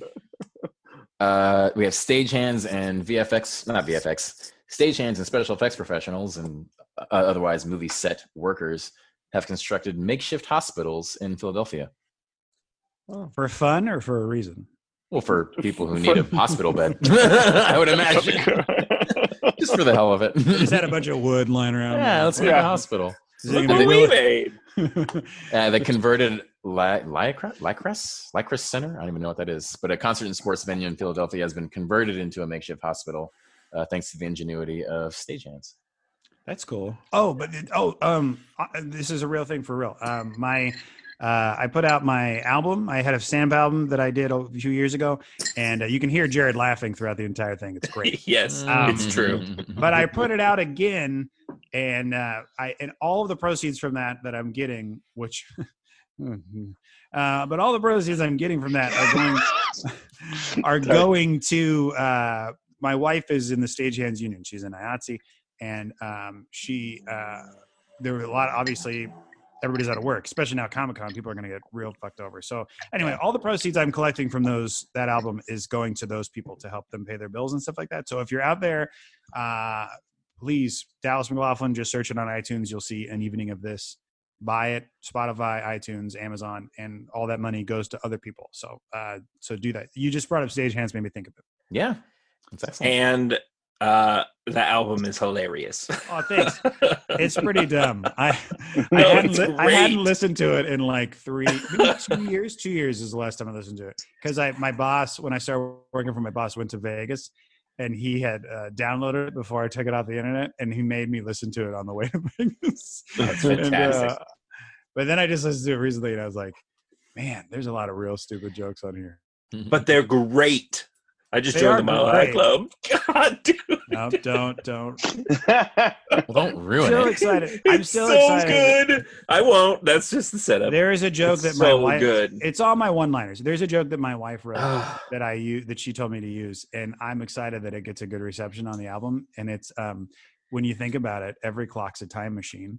uh, we have stagehands and V F X, not V F X, stagehands and special effects professionals and uh, otherwise movie set workers have constructed makeshift hospitals in Philadelphia. For fun or for a reason? Well, for people who need a hospital bed, I would imagine. Just for the hell of it. Just had a bunch of wood lying around. Yeah, let's make Yeah. a hospital. Is it Look gonna what be- we made. Uh, the converted Li- Lycra- Lycres Lycres Center. I don't even know what that is, but a concert and sports venue in Philadelphia has been converted into a makeshift hospital, uh, thanks to the ingenuity of stagehands. That's cool. Oh, but it, oh, um, uh, this is a real thing for real. Um, my, uh, I put out my album. I had a Samp album that I did a few years ago, and uh, you can hear Jared laughing throughout the entire thing. It's great. Yes, Um, it's true. But I put it out again, and uh, I and all of the proceeds from that that I'm getting, which, uh, but all the proceeds I'm getting from that are going are going to. Uh, my wife is in the Stagehands Union. She's in I A T S E. And um, she, uh, there were a lot, obviously, everybody's out of work, especially now Comic-Con. People are going to get real fucked over. So anyway, all the proceeds I'm collecting from those that album is going to those people to help them pay their bills and stuff like that. So if you're out there, uh, please, Dallas McLaughlin, just search it on iTunes. You'll see An Evening of This. Buy it, Spotify, iTunes, Amazon, and all that money goes to other people. So uh, so do that. You just brought up Stagehands, made me think of it. Yeah, that's excellent. And uh, the album is hilarious. Oh, thanks. It's pretty dumb. I I, No, hadn't it's li- I hadn't great. listened to it in like three, maybe two years. Two years is the last time I listened to it because I my boss when I started working for my boss went to Vegas and he had uh, downloaded it before I took it off the internet and he made me listen to it on the way to Vegas. That's And, fantastic. uh, but then I just listened to it recently and I was like, man, there's a lot of real stupid jokes on here. But they're great. I just They joined are the Mile High great. Club. God, dude. No, don't, don't. Well, don't ruin Still it. excited. I'm It's still so excited. good. I won't. That's just the setup. There is a joke It's that my so wife. good. It's all my one-liners. There's a joke that my wife wrote Ah. that I use that she told me to use, and I'm excited that it gets a good reception on the album. And it's um, when you think about it, every clock's a time machine,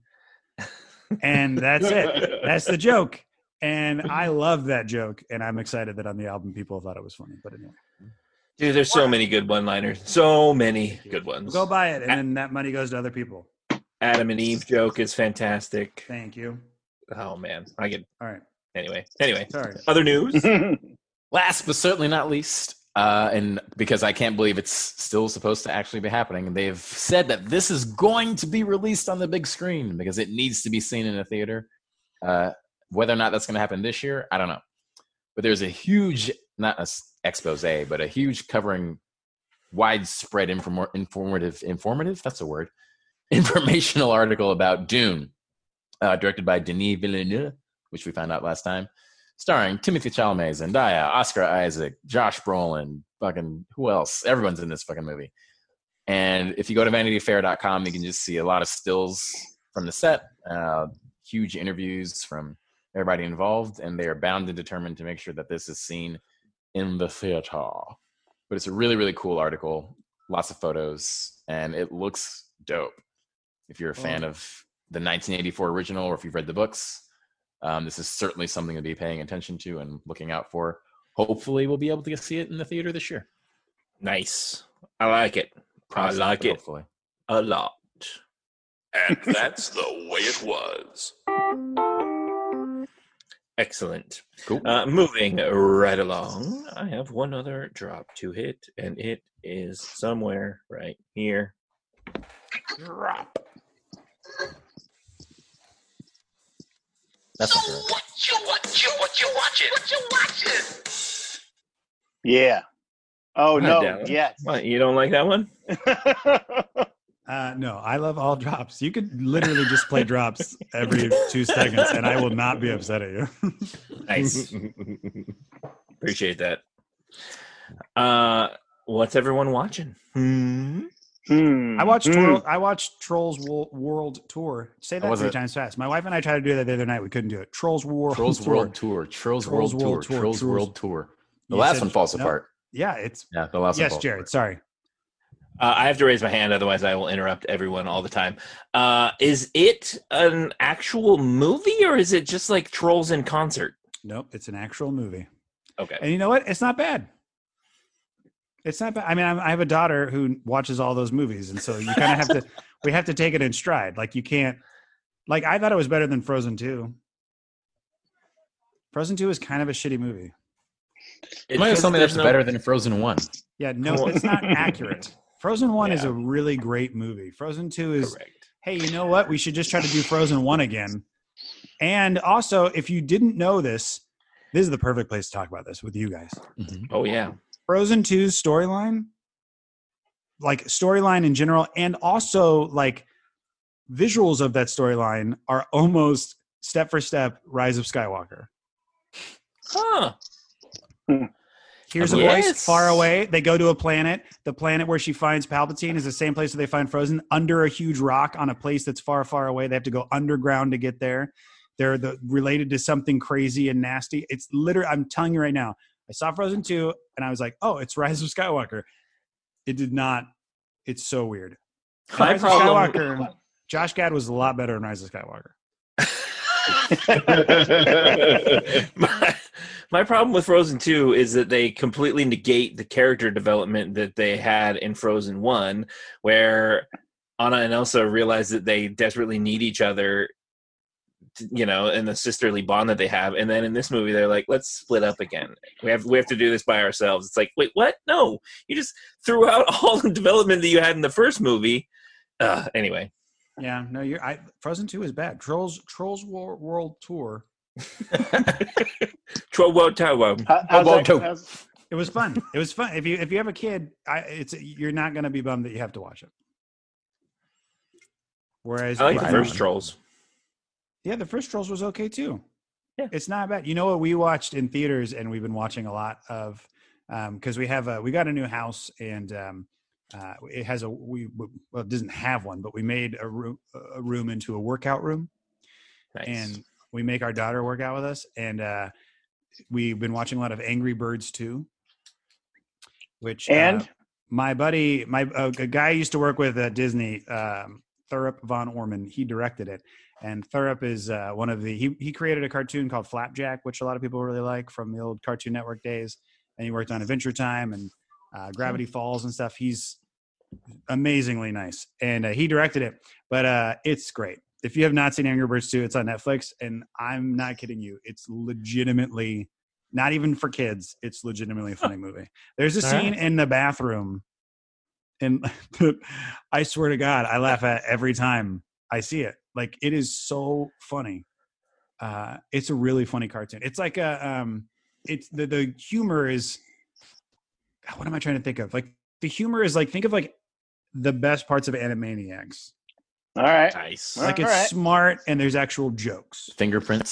and that's it. That's the joke, and I love that joke, and I'm excited that on the album people thought it was funny. But anyway, Dude, there's so many good one-liners. So many good ones. go buy it, and then that money goes to other people. Adam and Eve joke is fantastic. Thank you. Oh man, I get All right, anyway. Anyway, sorry. other news. Last but certainly not least, uh, and because I can't believe it's still supposed to actually be happening, they've said that this is going to be released on the big screen because it needs to be seen in a theater. Uh, whether or not that's going to happen this year, I don't know. But there's a huge, not a expose, but a huge covering widespread inform- informative, informative, that's a word, informational article about Dune, uh, directed by Denis Villeneuve, which we found out last time. starring Timothy Chalamet, Zendaya, Oscar Isaac, Josh Brolin, fucking who else? Everyone's in this fucking movie. And if you go to vanity fair dot com, you can just see a lot of stills from the set, uh, huge interviews from everybody involved, and they are bound and determined to make sure that this is seen in the theater. But it's a really, really cool article, lots of photos, and it looks dope. If you're a fan oh. of the nineteen eighty-four original, or if you've read the books, um, this is certainly something to be paying attention to and looking out for. Hopefully we'll be able to see it in the theater this year. Nice. I like it. I like it hopefully. a lot. And that's the way it was. Excellent. Cool. Uh, moving right along, I have one other drop to hit, and it is somewhere right here. Drop. That's so not right. what you what you what you watching? What you watching? Yeah. Oh Not no. that Yes. What, you don't like that one? Uh, no, I love all drops. You could literally just play drops every two seconds, and I will not be upset at you. Nice. Appreciate that. Uh, what's everyone watching? Hmm? Hmm. I watched Hmm. Twirl, I watched Trolls Wo- World Tour. Say that was three it? times fast. My wife and I tried to do that the other night. We couldn't do it. Trolls World Trolls Tour. World Tour. Trolls, Trolls World, World Tour. Tour. Trolls Trolls- World Tour. The You last said- one falls no. apart. Yeah, it's Yeah, the last one yes, falls Jared. apart. Sorry. Uh, I have to raise my hand, otherwise I will interrupt everyone all the time. Uh, is it an actual movie, or is it just like Trolls in concert? Nope, it's an actual movie. Okay. And you know what? It's not bad. It's not bad. I mean, I'm, I have a daughter who watches all those movies, and so you kind of have to. We have to take it in stride. Like you can't. Like I thought it was better than Frozen two. Frozen two is kind of a shitty movie. You might have something that's no- better than Frozen one. Yeah, no, Cool. it's not accurate. Frozen one is Yeah. a really great movie. Frozen two is. Correct. Hey, you know what? We should just try to do Frozen one again. And also, if you didn't know this, this is the perfect place to talk about this with you guys. Oh, yeah. Frozen two's storyline, like storyline in general, and also like visuals of that storyline are almost step for step Rise of Skywalker. Huh. Here's a Yes. voice far away. They go to a planet. The planet where she finds Palpatine is the same place where they find Frozen, under a huge rock on a place that's far, far away. They have to go underground to get there. They're the, related to something crazy and nasty. It's literally, I'm telling you right now, I saw Frozen two and I was like, oh, it's Rise of Skywalker. It did not. It's so weird. My Rise problem- of Skywalker, Josh Gad was a lot better in Rise of Skywalker. my, my problem with Frozen two is that they completely negate the character development that they had in Frozen one, where Anna and Elsa realize that they desperately need each other, to, you know, and the sisterly bond that they have. And then in this movie, they're like, let's split up again. We have we have to do this by ourselves. It's like, wait, what? No, you just threw out all the development that you had in the first movie. Uh, anyway. Yeah, no, you're. I Frozen two is bad. Trolls Trolls War, World Tour. Trovo Towo. How- how's Well, that- to- how's- It was fun. It was fun. If you if you have a kid, I, it's you're not going to be bummed that you have to watch it. Whereas I like if the you- first Trolls. Yeah, the first Trolls was okay too. Yeah. It's not bad. You know what we watched in theaters, and we've been watching a lot of because we have a we got a new house, and um, uh, it has a we well it doesn't have one, but we made a room a room into a workout room, Nice. and we make our daughter work out with us, and uh, we've been watching a lot of Angry Birds too. Which And? uh, my buddy, my uh, a guy I used to work with at Disney, um, Thurup Von Orman, he directed it. And Thurup is uh, one of the he he created a cartoon called Flapjack, which a lot of people really like from the old Cartoon Network days. And he worked on Adventure Time and uh, Gravity Falls and stuff. He's amazingly nice, and uh, he directed it. But uh, it's great. If you have not seen Angry Birds two, it's on Netflix, and I'm not kidding you. It's legitimately not even for kids. It's legitimately a funny movie. There's a All scene right. in the bathroom, and I swear to God, I laugh at every time I see it. Like, it is so funny. Uh, it's a really funny cartoon. It's like a, um, it's the, the humor is, what am I trying to think of? Like, the humor is like, think of like the best parts of Animaniacs. All right. Nice. All Like, it's right. smart and there's actual jokes. Fingerprints.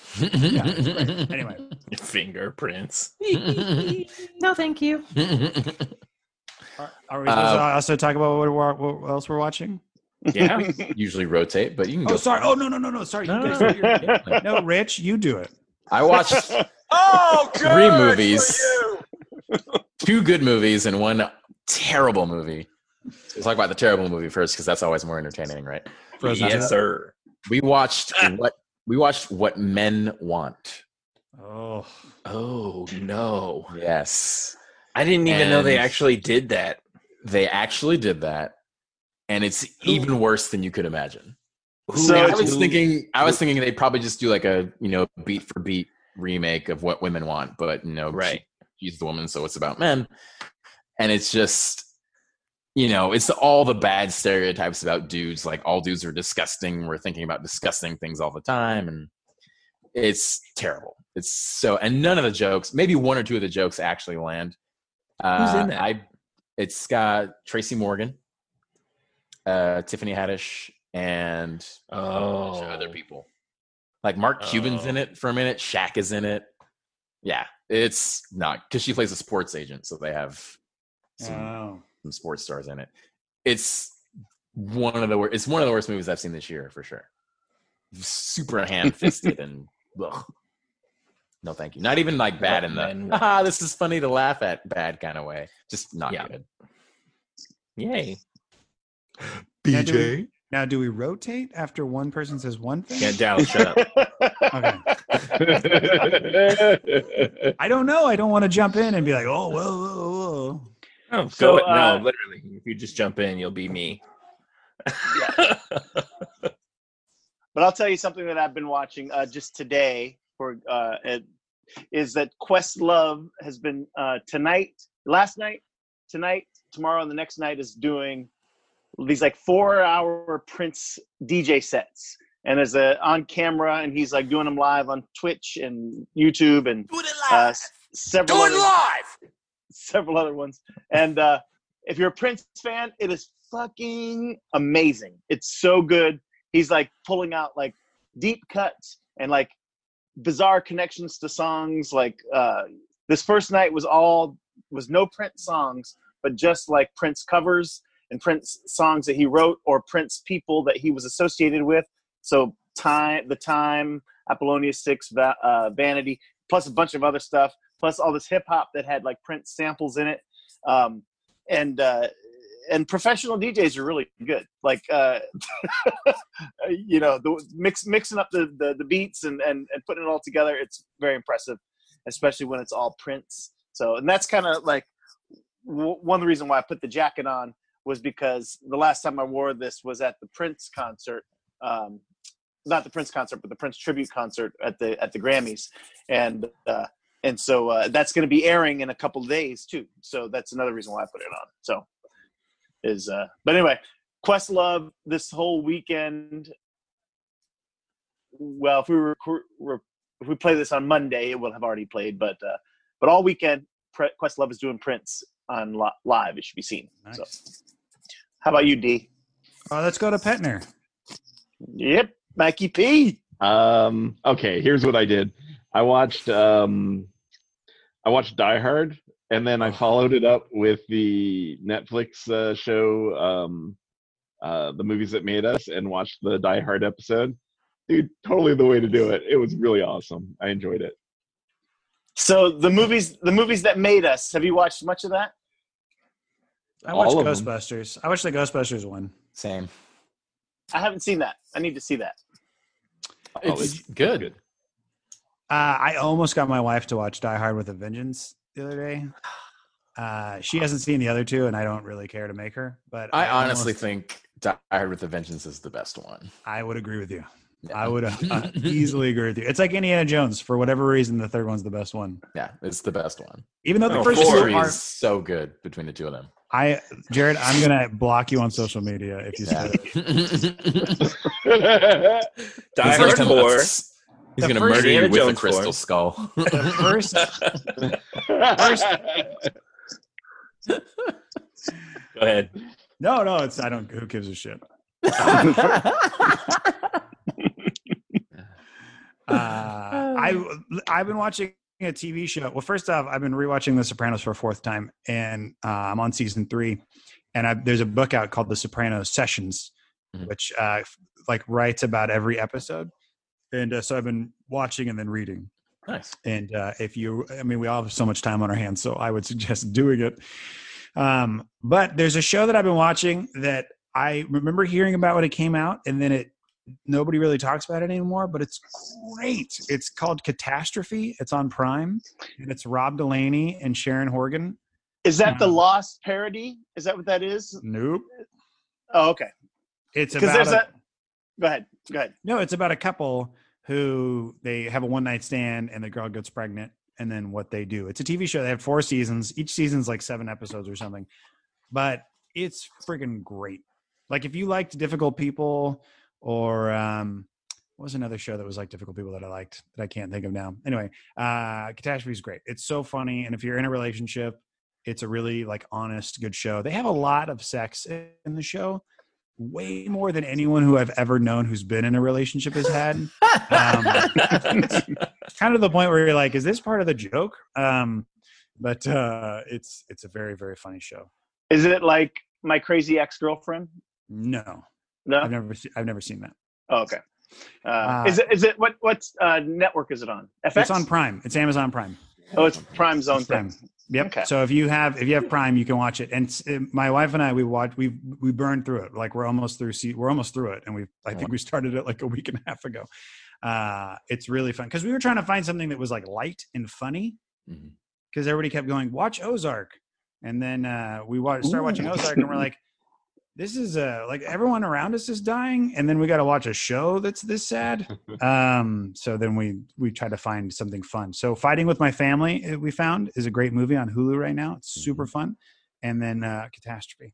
Yeah, it's great. Anyway, Fingerprints. No, thank you. are, are we supposed to also talk about what, we're, what else we're watching? Yeah. Usually rotate, but you can Oh, go. sorry. Oh, no, no, no, no. Sorry. No, You no, guys no. do your- no, Rich, you do it. I watched Oh, good three for movies, you. two good movies, and one terrible movie. Let's talk about the terrible movie first, because that's always more entertaining, right? Frozen Yes, two. sir. We watched what we watched What Men Want. Oh, Oh no. Yes, I didn't even know they And- actually did that. they actually did that, and it's even worse than you could imagine. So I was who- thinking, I was thinking they'd probably just do like a you know beat for beat remake of What Women Want, but you know, Right. she, she's the woman, so it's about men, and it's just you know, it's all the bad stereotypes about dudes. Like all dudes are disgusting. We're thinking about disgusting things all the time, and it's terrible. It's so, and none of the jokes, maybe one or two of the jokes actually land. Uh, Who's in that? I, it's got Tracy Morgan, uh, Tiffany Haddish, and a bunch of Oh. other people. Like Mark Cuban's Oh. in it for a minute. Shaq is in it. Yeah, it's not because she plays a sports agent, so they have some, oh. some sports stars in it. It's one of the worst. It's one of the worst movies I've seen this year for sure. Super ham-fisted and ugh. No, thank you. Not even like bad What in men the want. ah, this is funny to laugh at bad kind of way. Just not Yeah. good. Yay. Now do, we, now, do we rotate after one person says one thing? Yeah, Dallas, shut up. Okay. I don't know. I don't want to jump in and be like, oh, whoa, whoa, whoa. Oh, So, go, uh, no, literally. If you just jump in, you'll be me. But I'll tell you something that I've been watching uh, just today for uh, it, is that Questlove has been uh, tonight, last night, tonight, tomorrow, and the next night is doing these like four-hour Prince D J sets, and as a on camera, and he's like doing them live on Twitch and YouTube and Do it uh, live. s- several Do it other, live. several other ones. And uh, if you're a Prince fan, it is fucking amazing. It's so good. He's like pulling out like deep cuts and like bizarre connections to songs. Like uh, this first night was all was no Prince songs, but just like Prince covers and Prince songs that he wrote or Prince people that he was associated with. So time, the time, Apollonia Six, Va- uh, Vanity, plus a bunch of other stuff, plus all this hip hop that had like Prince samples in it. Um, and uh, and professional D Js are really good. Like, uh, you know, the mix mixing up the, the, the beats and, and, and putting it all together. It's very impressive, especially when it's all Prince. So, and that's kind of like w- one of the reasons why I put the jacket on was because the last time I wore this was at the Prince concert. Um, not the Prince concert, but the Prince tribute concert at the, at the Grammys. And, uh, and so uh, that's going to be airing in a couple of days too. So that's another reason why I put it on. So is, uh, but anyway, Questlove this whole weekend. Well, if we were, if we play this on Monday, it will have already played, but, uh, but all weekend Pre- Questlove is doing Prince on li- live. It should be seen. Nice. So how about you, D? Oh, let's go to Petner. Yep. Mikey P. Um, okay, here's what I did. I watched um, I watched Die Hard, and then I followed it up with the Netflix uh, show, um, uh, The Movies That Made Us, and watched the Die Hard episode. Dude, totally the way to do it. It was really awesome. I enjoyed it. So the movies, the movies that made us. Have you watched much of that? I watched All of them. Ghostbusters. I watched the Ghostbusters one. Same. I haven't seen that. I need to see that. Oh, It's good. good. Uh, I almost got my wife to watch Die Hard with a Vengeance the other day. Uh, she hasn't seen the other two, and I don't really care to make her. But I honestly almost- think Die Hard with a Vengeance is the best one. I would agree with you. Yeah. I would uh, easily agree with you. It's like Indiana Jones. For whatever reason, the third one's the best one. Yeah, it's the best one. Even though the Oh, first four two Three are, is so good between the two of them. I Jared, I'm gonna block you on social media if you say Yeah. that. Die He's Hard gonna- four. He's The gonna first murder you Indiana with a Jones crystal four. skull. The first, Go ahead. no, no, it's I don't. Who gives a shit? Uh, I I've been watching a T V show. Well, first off, I've been rewatching The Sopranos for a fourth time, and uh, I'm on season three. And I, there's a book out called The Sopranos Sessions, mm-hmm. which uh, like writes about every episode. And uh, so I've been watching and then reading. Nice. And uh, if you, I mean, we all have so much time on our hands, so I would suggest doing it. Um, but there's a show that I've been watching that I remember hearing about when it came out, and then it nobody really talks about it anymore, but it's great. It's called Catastrophe. It's on Prime, and it's Rob Delaney and Sharon Horgan. Is that um, the Lost parody? Is that what that is? Nope. Oh, okay. It's Because about there's a, a. Go ahead. Go ahead. no, it's about a couple who they have a one night stand and the girl gets pregnant, and then what they do. It's a T V show. They have four seasons. Each season's like seven episodes or something, but it's freaking great. Like if you liked Difficult People, or um, what was another show that was like Difficult People that I liked that I can't think of now? Anyway, uh, Catastrophe is great. It's so funny, and if you're in a relationship, it's a really like honest, good show. They have a lot of sex in the show, way more than anyone who I've ever known who's been in a relationship has had. Um, it's kind of the point where you're like, is this part of the joke? Um, but uh, it's it's a very, very funny show. Is it like My Crazy Ex-Girlfriend? No, No. I've never se- I've never seen that. Oh, okay. Uh, Uh, is it? Is it? What? What's uh, network is it on? F X? It's on Prime. It's Amazon Prime. Oh, it's Prime Zone Prime. thing. Yep. Okay. So if you have if you have Prime, you can watch it. And it's- uh, my wife and I, we watch we we burned through it. Like we're almost through. Se- we're almost through it, and we I think we started it like a week and a half ago. Uh, it's really fun because we were trying to find something that was like light and funny. Because mm-hmm. everybody kept going, watch Ozark, and then uh, we watched, started watching Ozark, and we're like, this is uh, like everyone around us is dying, and then we got to watch a show that's this sad. Um, so then we we try to find something fun. So Fighting with My Family, we found, is a great movie on Hulu right now. It's super fun. And then uh, Catastrophe.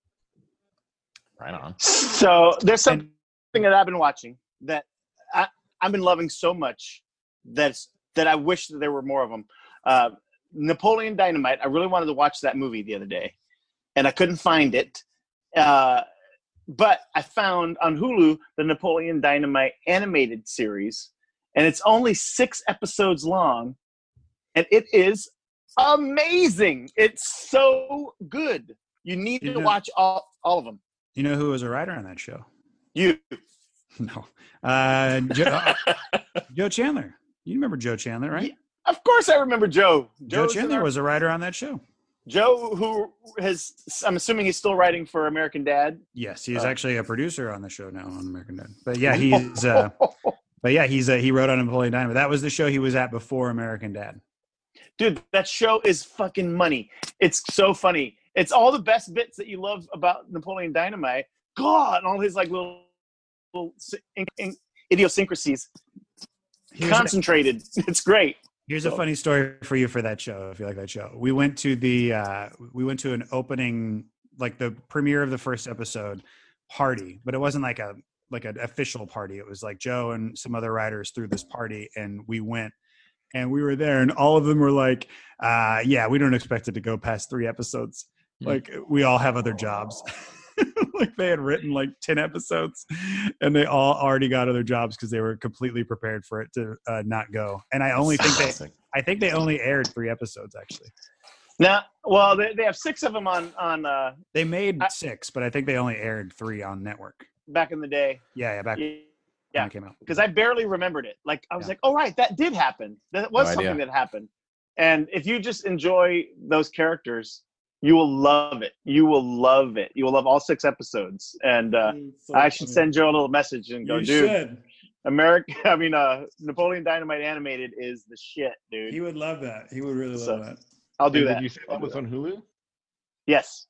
Right on. So there's something and, that I've been watching that I, I've been loving so much that's that I wish that there were more of them. Uh, Napoleon Dynamite. I really wanted to watch that movie the other day, and I couldn't find it. Uh, but I found on Hulu the Napoleon Dynamite animated series, and it's only six episodes long, and it is amazing. It's so good. You need you to know, watch all, all of them. You know who was a writer on that show? You. No. Uh, Joe, uh, Joe Chandler. You remember Joe Chandler, right? Yeah, of course I remember Joe. Joe Joe's Chandler our, was a writer on that show. Joe, who has, I'm assuming he's still writing for American Dad. Yes, he is uh, actually a producer on the show now on American Dad. But yeah, he's. Uh, but yeah, he's. Uh, he wrote on Napoleon Dynamite. That was the show he was at before American Dad. Dude, that show is fucking money. It's so funny. It's all the best bits that you love about Napoleon Dynamite. God, and all his like little, little in, in, idiosyncrasies here's concentrated. A, it's great. Here's so. a funny story for you for that show. If you like that show, we went to the uh, we went to an opening, like the premiere of the first episode party, but it wasn't like a like an official party. It was like Joe and some other writers threw this party, and we went. And we were there, and all of them were like, uh, yeah, we don't expect it to go past three episodes. Like, we all have other jobs. Like, they had written, like, ten episodes, and they all already got other jobs because they were completely prepared for it to uh, not go. And I only think they – I think they only aired three episodes, actually. Now, well, they, they have six of them on on. Uh, they made I, six, but I think they only aired three on network. Back in the day. Yeah, yeah, back yeah, yeah. when it came out. Because I barely remembered it. Like, I was yeah. like, oh, right, that did happen. That was no something idea. that happened. And if you just enjoy those characters, you will love it. You will love it. You will love all six episodes. And uh, so I should funny. send Joe a little message and go, you dude. Should. American, I mean, uh, Napoleon Dynamite animated is the shit, dude. He would love that. He would really so, love that. I'll do and that. Did you say that was on Hulu? Yes.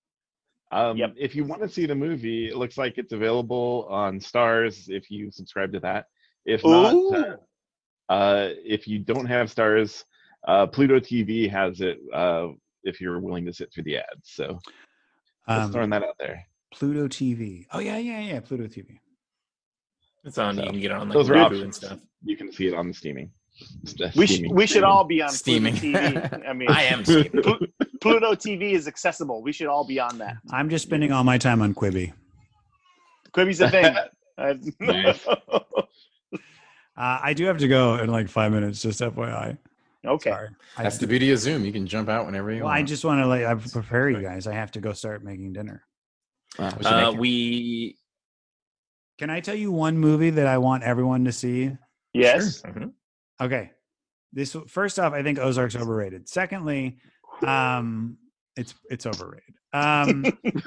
Um, yep. If you want to see the movie, it looks like it's available on Stars if you subscribe to that. If not, uh, uh, if you don't have Stars, uh, Pluto T V has it uh, if you're willing to sit through the ads. So just um, throwing that out there. Pluto T V. Oh, yeah, yeah, yeah. Pluto T V. It's on. So, you can get it on like those are options and stuff. You can see it on the steaming. The we steaming. Sh- we should all be on steaming Pluto T V. I mean, I am steaming. Pl- Pluto T V is accessible. We should all be on that. I'm just spending all my time on Quibi. Quibi's a thing. Nice. Uh, I do have to go in like five minutes, just F Y I. Okay. Sorry. I, That's the beauty of Zoom. You can jump out whenever you well, I want. just want to like I prepare you guys. I have to go start making dinner. What you Uh, making? we Can I tell you one movie that I want everyone to see? Yes. Mhm. Okay. This first off, I think Ozark's overrated. Secondly, um, it's it's overrated. Um,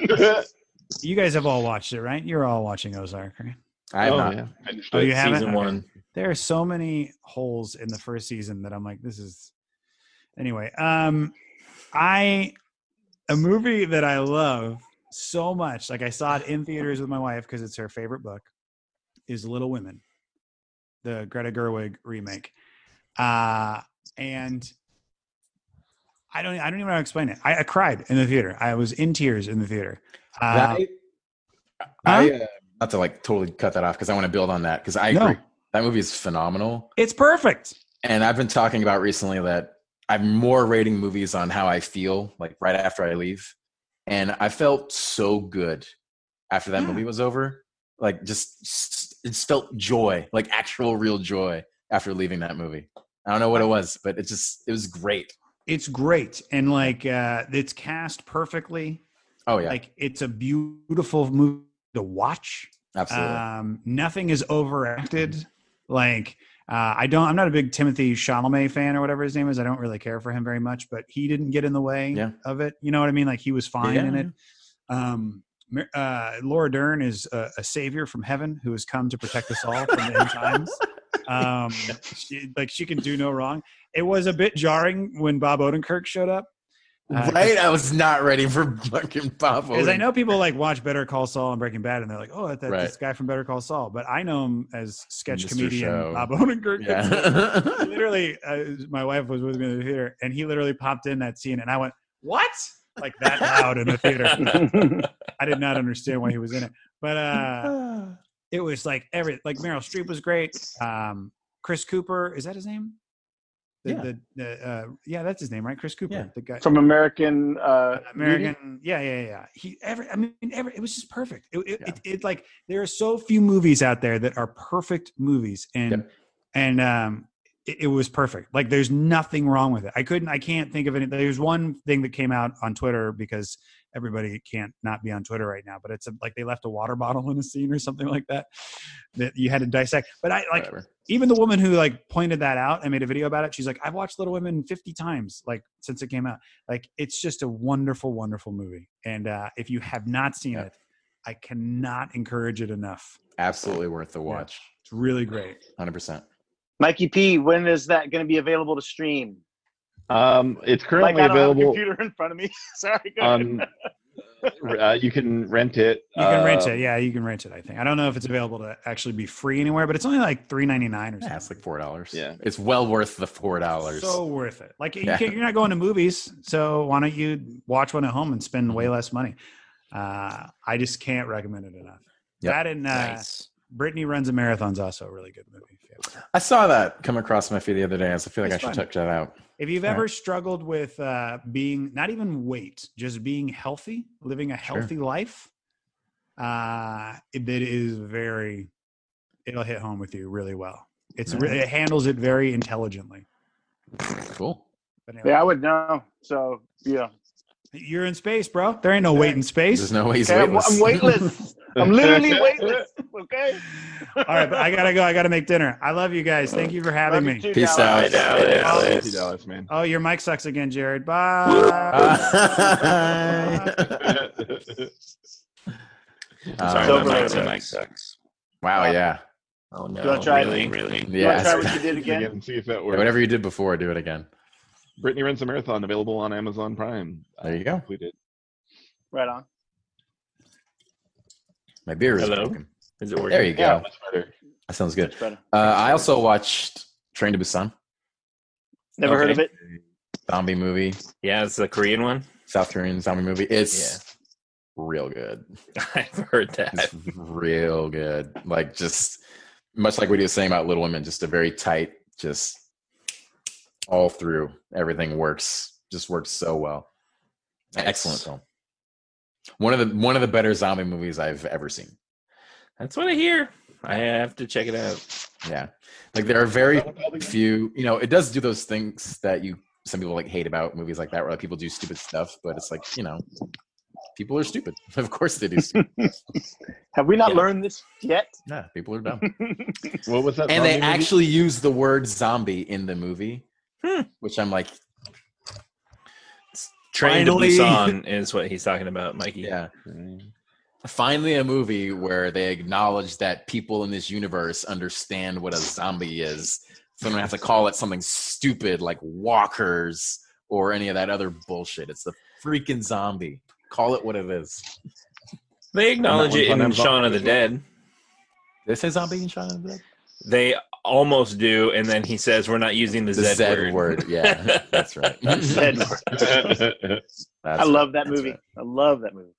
you guys have all watched it, right? You're all watching Ozark, right? I have oh, not. yeah. Finished Oh, it. you haven't? season Okay. one. There are so many holes in the first season that I'm like, this is anyway. Um, I a movie that I love so much, like I saw it in theaters with my wife because it's her favorite book, is Little Women, the Greta Gerwig remake. Uh, and I don't, I don't even know how to explain it. I, I cried in the theater. I was in tears in the theater. Uh, That- I, uh, not to like totally cut that off because I want to build on that because I No. agree. That movie is phenomenal. it's perfect. And I've been talking about recently that I'm more rating movies on how I feel, like right after I leave. And I felt so good after that Yeah. movie was over. Like just, it just felt joy, like actual real joy after leaving that movie. I don't know what it was, but it just, it was great. It's great. And like, uh, it's cast perfectly. Oh yeah, Like it's a beautiful movie to watch. absolutely. Um, nothing is overacted. Like uh, I don't. I'm not a big Timothy Chalamet fan or whatever his name is. I don't really care for him very much, but he didn't get in the way Yeah. of it. You know what I mean? Like he was fine Yeah. in it. Um, Mer- uh, Laura Dern is a, a savior from heaven who has come to protect us all from the end times. Um, she, like she can do no wrong. It was a bit jarring when Bob Odenkirk showed up. Uh, Right? I was not ready for fucking Bob Because I Odenkirk. know people like watch Better Call Saul and Breaking Bad, and they're like, "Oh, that's Right. this guy from Better Call Saul." But I know him as sketch Mister comedian Show. Bob Odenkirk. Yeah. He literally, uh, my wife was with me in the theater, and he literally popped in that scene, and I went, "What?" Like that loud in the theater. I did not understand why he was in it, but uh, it was like every like Meryl Streep was great. Um, Chris Cooper, is that his name? The, Yeah. the, the, uh, yeah, that's his name, right? Chris Cooper, Yeah. the guy From American uh, Beauty? American, yeah, yeah, yeah. He, every, I mean, every, it was just perfect. It, it, Yeah. it, it, like there are so few movies out there that are perfect movies, and Yep. and um, it, it was perfect. Like there's nothing wrong with it. I couldn't, I can't think of any. There's one thing that came out on Twitter because everybody can't not be on Twitter right now, but it's a, like they left a water bottle in a scene or something like that that you had to dissect. But I like. Whatever. Even the woman who like pointed that out and made a video about it, she's like, I've watched Little Women fifty times, like since it came out. Like it's just a wonderful, wonderful movie. And uh, if you have not seen Yeah. it, I cannot encourage it enough. Absolutely worth the watch. It's really great. one hundred percent. Mikey P, when is that going to be available to stream? Um, it's Like currently I don't have a available computer in front of me. Sorry. Go ahead. on. Uh, you can rent it. You can rent um, it. Yeah, you can rent it, I think. I don't know if it's available to actually be free anywhere, but it's only like three ninety-nine or something. Yeah, it's like four dollars. Yeah. It's well worth the four dollars. So worth it. Like you Yeah. can't, you're not going to movies, so why don't you watch one at home and spend Mm-hmm. way less money? Uh, I just can't recommend it enough. Yep. That and uh, Nice. Brittany Runs a Marathon's also a really good movie. If, you ever- I saw that come across my feed the other day. I feel like It's I should fun. check that out. if you've All ever right. struggled with uh, being not even weight, just being healthy, living a Sure. healthy life, uh, it, it is very. It'll hit home with you really well. It's All re- right. it handles it very intelligently. Cool. But anyway, Yeah, I would know. So, yeah. you're in space, bro. There ain't no weight in space. There's no way he's Okay, I'm, weightless. I'm weightless. I'm literally weightless. Okay. All right, but I gotta go. I gotta make dinner. I love you guys. Thank you for having Love me. you too, Peace Dallas. out. Thank you, Dallas, man. Oh, your mic sucks again, Jared. Bye. Uh, Sorry, So my mic, overrated. my mic sucks. wow, yeah. Oh no! You wanna try it? really, really. You want to try Yeah. what you did again? Again, see if that Yeah, works. whatever you did before, do it again. Brittany Runs a Marathon, available on Amazon Prime. There you go. Completed. Right on. My beer is Hello? broken. Is it working? There you Yeah, go. much better. That sounds good. Much better. Uh, I also watched Train to Busan, Never heard of Okay. it. zombie movie, Yeah, it's the Korean one. South Korean zombie movie. It's real good. I've heard that. It's real good. Like just much like what he was saying about Little Women, just a very tight, just all through everything works. Just works so well. Nice. Excellent film. One of the one of the better zombie movies I've ever seen. That's what I hear. I have to check it out. Yeah, like there are very few. You know, it does do those things that you some people like hate about movies like that, where like people do stupid stuff. But it's like you know, people are stupid. Of course they do. Stupid. Have we not Yeah. learned this yet? Yeah, people are dumb. What was that? And they zombie movie? actually use the word zombie in the movie, Hmm. which I'm like, Train to Finally. Busan is what he's talking about, Mikey. yeah. Finally, a movie where they acknowledge that people in this universe understand what a zombie is. So they don't have to call it something stupid like walkers or any of that other bullshit. It's the freaking zombie. Call it what it is. They acknowledge And that it one's on in Amazon Shaun of the as well? Dead. Did they say zombie in Shaun of the Dead? They almost do, and then he says we're not using the, The Z, Z word. word. Yeah, that's right. Zed. That's I love right. that That's movie. right. I love that movie.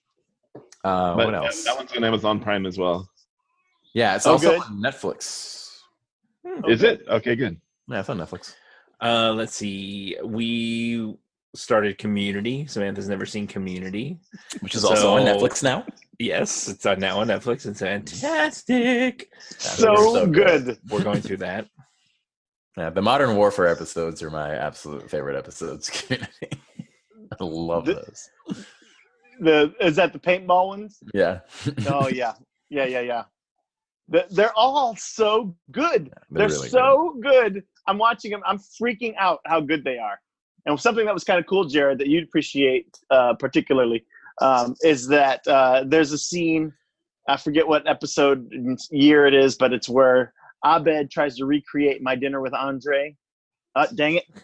Uh, But what that, else? that one's on Amazon Prime as well. Yeah, it's Oh, also good. on Netflix. Is it? Okay, good. Yeah, it's on Netflix. Uh, let's see. We started Community. Samantha's never seen Community. Which is also on So- Netflix now. Yes, it's on now on Netflix. It's fantastic. So, so good. good. We're going through that. Yeah, the Modern Warfare episodes are my absolute favorite episodes. Community. I love The- those. The is that the paintball ones? Yeah. Oh yeah, yeah, yeah, yeah. The, they're all so good. They're They're really so good. I'm watching them. I'm freaking out how good they are. And something that was kind of cool, Jared, that you'd appreciate uh, particularly um, is that uh, there's a scene. I forget what episode and year it is, but it's where Abed tries to recreate My Dinner with Andre. Uh, dang it.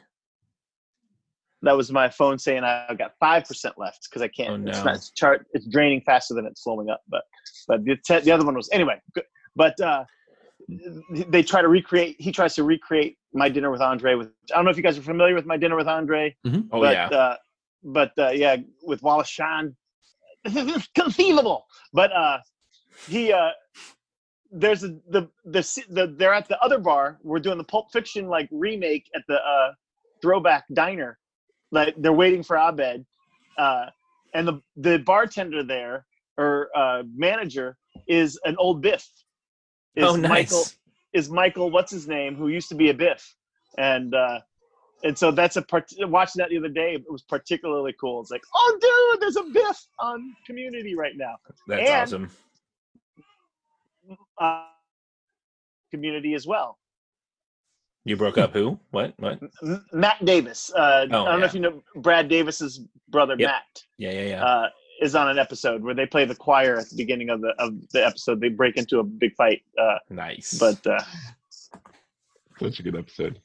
That was my phone saying I've got five percent left because I can't. Oh, no. It's not it's chart. It's draining faster than it's slowing up. But but the te- the other one was anyway. Good. But uh, they try to recreate. He tries to recreate My Dinner with Andre. With I don't know if you guys are familiar with My Dinner with Andre. Oh but, yeah. Uh, but uh, yeah, with Wallace Shawn, it's conceivable. But uh, he uh, there's a, the, the the they're at the other bar. We're doing the Pulp Fiction like remake at the uh, Throwback Diner. Like they're waiting for Abed, uh, and the the bartender there or uh, manager is an old Biff. Is Oh, nice. Michael is Michael? What's his name? Who used to be a Biff, and uh, and so that's a part. Watching that the other day, it was particularly cool. It's like, oh, dude, there's a Biff on Community right now. That's and- awesome. Uh, Community as well. You broke up who? What? What? M- Matt Davis. Uh, Oh, I don't know yeah. if you know Brad Davis's brother, Yep. Matt. Yeah, yeah, yeah. uh, is on an episode where they play the choir at the beginning of the of the episode. They break into a big fight, uh, Nice. but uh, Such a good episode.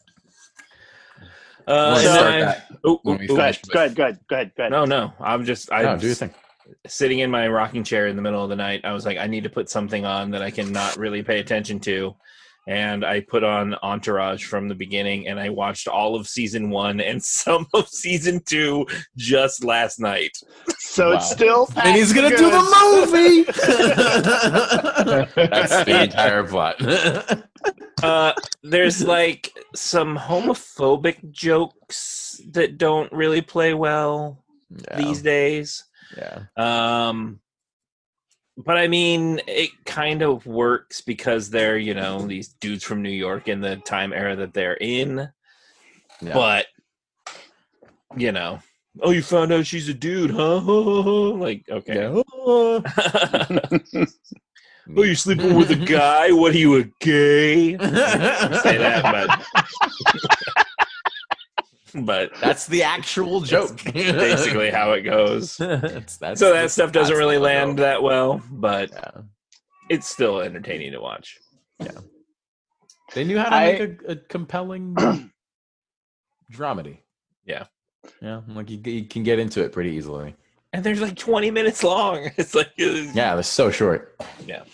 uh, So- and Start then I- that oh, when oh, we oh, go ahead, finish with- go ahead, go ahead, go ahead, go ahead. No, no. I'm just. I No, do your thing. sitting in my rocking chair in the middle of the night. I was like, I need to put something on that I can not really pay attention to. And I put on Entourage from the beginning, and I watched all of season one and some of season two just last night. So Wow. it's still And he's gonna good. do the movie. That's the entire plot. Uh, there's like some homophobic jokes that don't really play well yeah. these days. yeah. Um, but I mean, it kind of works because they're, you know, these dudes from New York in the time era that they're in. Yeah. But, you know, oh, you found out she's a dude, huh? Like, okay. Yeah. Oh, you're sleeping with a guy? What are you, a gay? Say that, but but That's the actual joke. basically how it goes. That's- that's So the- that stuff doesn't that's really the land joke. that well, but Yeah. it's still entertaining to watch. They knew how to I- make a, a compelling dramedy. Yeah. Yeah, like you, you can get into it pretty easily. And they're like twenty minutes long. It's like, uh, Yeah, they're so short. yeah.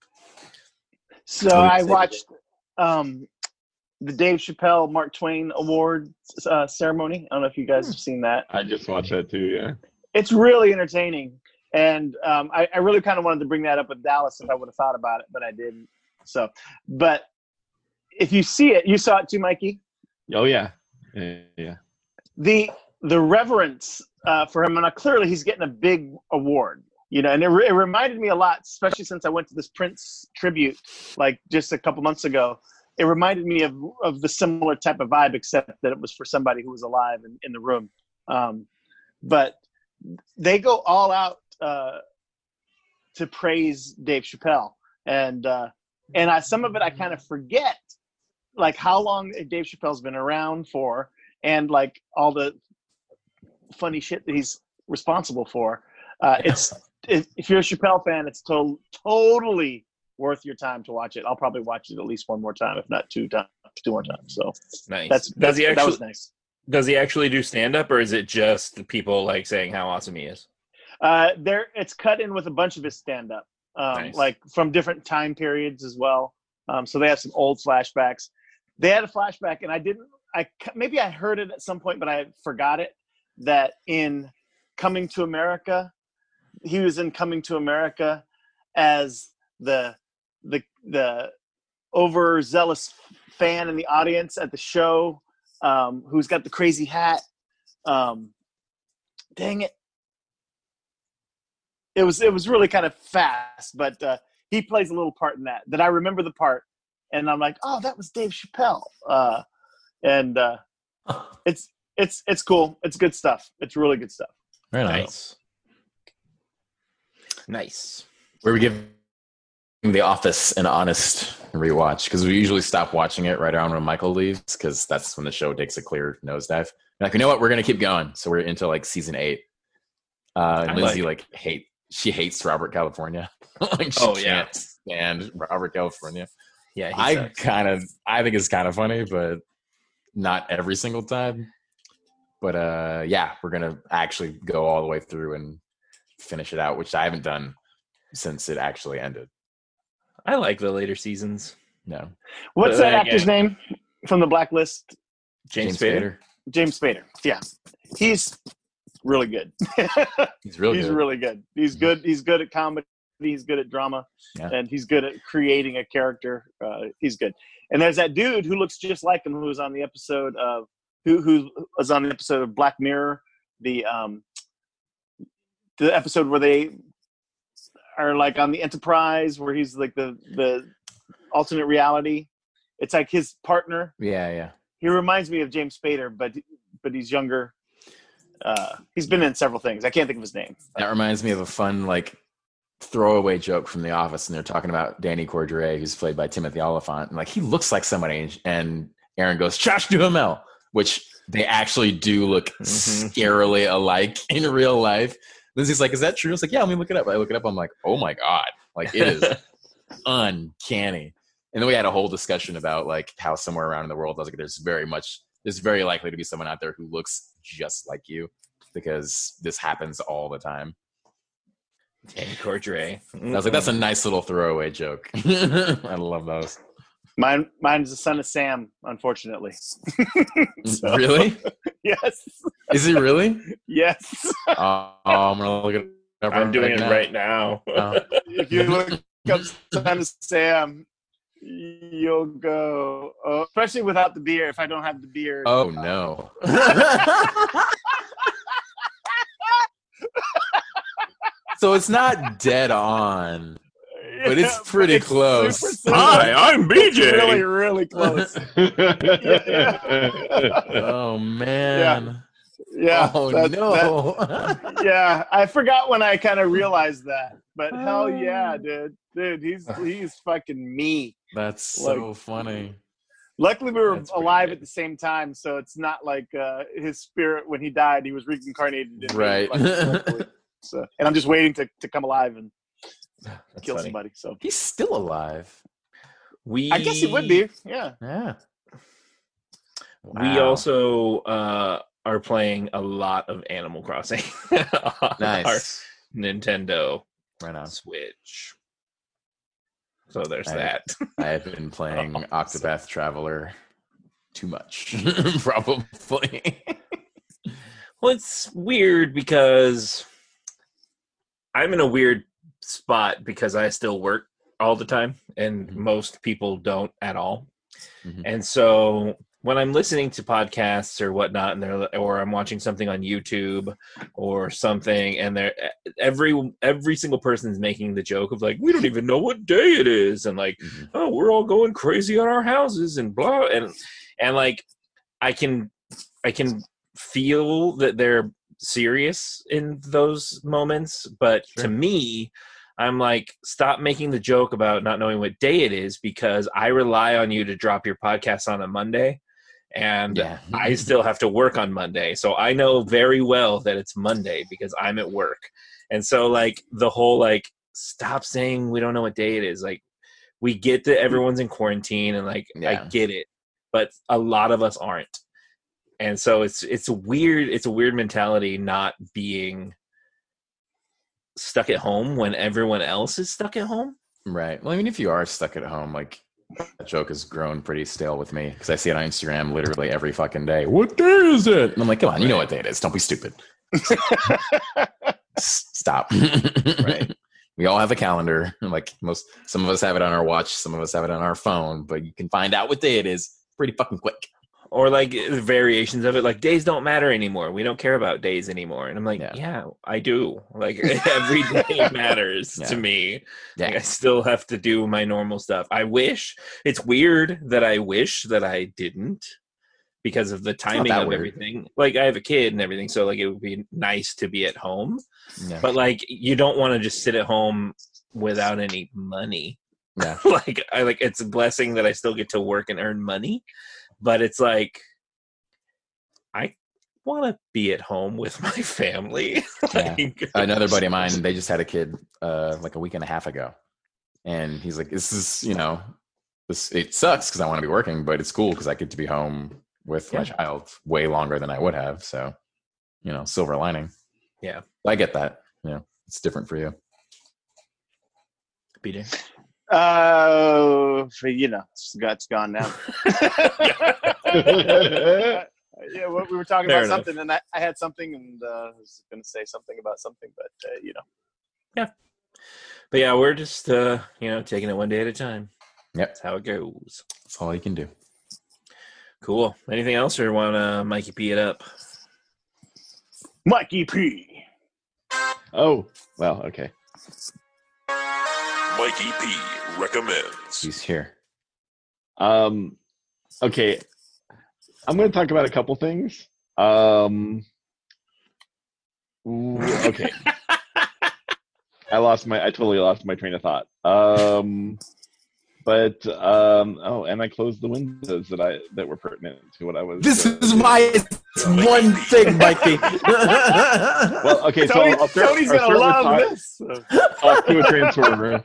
So Oh, you I say- watched um, the Dave Chappelle Mark Twain Award uh, ceremony. I don't know if you guys have seen that. I just watched that too. Yeah. It's really entertaining, and um, I, I really kind of wanted to bring that up with Dallas if I would have thought about it, but I didn't. So, but if you see it, you saw it too, Mikey. Oh yeah. Yeah. yeah. The the reverence uh, for him, and uh, clearly he's getting a big award. You know, and it, re- it reminded me a lot, especially since I went to this Prince tribute like just a couple months ago. It reminded me of of the similar type of vibe, except that it was for somebody who was alive in, in the room. Um, but they go all out uh, to praise Dave Chappelle, and uh, and I, some of it I kind of forget, like how long Dave Chappelle's been around for, and like all the funny shit that he's responsible for. Uh, it's if, if you're a Chappelle fan, it's to- totally worth your time to watch it. I'll probably watch it at least one more time, if not two times, two more times. So Nice. that's, Does that's he that actually was nice. does he actually do stand up, or is it just the people like saying how awesome he is? Uh, there, it's cut in with a bunch of his stand up, um, Nice. like from different time periods as well. Um, so they have some old flashbacks. They had a flashback, and I didn't. I maybe I heard it at some point, but I forgot it. That in Coming to America, he was in Coming to America as the the the overzealous fan in the audience at the show, um, who's got the crazy hat. Um, dang it! It was it was really kind of fast, but uh, he plays a little part in that. That I remember the part, and I'm like, oh, that was Dave Chappelle, uh, and uh, it's it's it's cool. It's good stuff. It's really good stuff. Right on. Nice. Nice. Where we give The Office an honest rewatch, because we usually stop watching it right around when Michael leaves, because that's when the show takes a clear nosedive. We're like, you know what? We're gonna keep going. So we're into like season eight. Uh, and I Lindsay like like hate she hates Robert California. Like she Oh, yeah. can't stand Robert California. Yeah, he I sucks. kind of I think it's kind of funny, but not every single time. But uh, yeah, we're gonna actually go all the way through and finish it out, which I haven't done since it actually ended. I like the later seasons. No, What's But that then actor's again- name from the Blacklist? James, Spader. James Spader. Yeah, he's really good. He's real he's good. really good. He's good. He's good at comedy. He's good at drama, Yeah. and he's good at creating a character. Uh, he's good. And there's that dude who looks just like him, who was on the episode of who who was on the episode of Black Mirror, the um the episode where they are like on the Enterprise, where he's like the the alternate reality. It's like his partner. Yeah, yeah. He reminds me of James Spader, but but he's younger. Uh, he's been in several things. I can't think of his name. That reminds me of a fun like throwaway joke from The Office, and they're talking about Danny Cordray, who's played by Timothy Oliphant, and like he looks like somebody, and Aaron goes, Josh Duhamel, which they actually do look Mhm. scarily alike in real life. Lindsay's like, is that true? I was like, yeah, let me look it up. I look it up. I'm like, oh my God. Like it is uncanny. And then we had a whole discussion about like how somewhere around in the world, I was like, there's very much, there's very likely to be someone out there who looks just like you, because this happens all the time. Danny Cordray. And I was like, that's a nice little throwaway joke. I love those. Mine, mine's the son of Sam, unfortunately. So, Really? Yes. Is he really? Yes. Oh, I'm gonna look it up. I'm doing it now. right now. Oh. If you look up son of Sam, you'll go, oh, especially without the beard. If I don't have the beard. Oh no. So it's not dead on, but it's Yeah, pretty it's close. super similar. Hi, I'm B J. Really, really close. Oh man. Yeah. Oh that- no. that- yeah, I forgot when I kind of realized that, but hell yeah, dude, dude, he's he's fucking me. That's so funny. Luckily, we were That's pretty alive good. at the same time, so it's not like uh, his spirit when he died, he was reincarnated in me, Right. like, luckily. So, and I'm just waiting to, to come alive and That's kill funny. somebody. So He's still alive. We I guess he would be. Yeah. Yeah. We Wow. also uh, are playing a lot of Animal Crossing on Nice. our Nintendo Right on. Switch. So there's I- that. I have been playing Oh, Octopath Traveler too much, probably. Well, it's weird because I'm in a weird spot because I still work all the time, and Mhm. most people don't at all. Mhm. And so when I'm listening to podcasts or whatnot, and they're or I'm watching something on YouTube or something, and they're every every single person's making the joke of like, we don't even know what day it is, and like, Mm-hmm. oh, we're all going crazy on our houses and blah, and and like, I can I can feel that they're serious in those moments, but Sure. to me, I'm like, stop making the joke about not knowing what day it is, because I rely on you to drop your podcast on a Monday, and Yeah. I still have to work on Monday. So I know very well that it's Monday because I'm at work. And so like the whole like, stop saying we don't know what day it is. Like, we get that everyone's in quarantine and like, I Yeah. get it, but a lot of us aren't. And so it's it's weird. It's a weird mentality not being stuck at home when everyone else is stuck at home. Right. Well, I mean, if you are stuck at home, like that joke has grown pretty stale with me because I see it on Instagram literally every fucking day. What day is it? And I'm like, come on, you know what day it is. Don't be stupid. Stop. Right. We all have a calendar. Like most, some of us have it on our watch, some of us have it on our phone, but you can find out what day it is pretty fucking quick. Or like variations of it, like days don't matter anymore. We don't care about days anymore. And I'm like, Yeah. yeah, I do. Like every day matters Yeah. to me. Yeah. Like, I still have to do my normal stuff. I wish, it's weird that I wish that I didn't because of the timing that of weird. everything. Like I have a kid and everything, so like it would be nice to be at home. Yeah. But like you don't want to just sit at home without any money. Yeah. Like I like it's a blessing that I still get to work and earn money. But it's like, I want to be at home with my family. Yeah. Like, Another buddy of mine, they just had a kid uh, like a week and a half ago. And he's like, this is, you know, this it sucks because I want to be working, but it's cool because I get to be home with my Yeah. child way longer than I would have. So, you know, silver lining. Yeah. I get that. You know, it's different for you. B J. Uh, you know, it's, it's gone now. Yeah, well, we were talking Fair about enough. something, and I, I had something, and uh, I was going to say something about something, but uh, you know. But yeah, we're just, uh, you know, taking it one day at a time. Yep. That's how it goes. That's all you can do. Cool. Anything else, or want to Mikey P it up? Mikey P. Oh, well, okay. Mikey P recommends. He's here. Um, okay. I'm going to talk about a couple things. Um, ooh, okay. I lost my, I totally lost my train of thought. Um, but, um, oh, and I closed the windows that I, that were pertinent to what I was. This uh, is my one thing, Mikey. Well, okay, so Tony, I'll start, Tony's I'll going to start love with this. talk, talk to a transformer.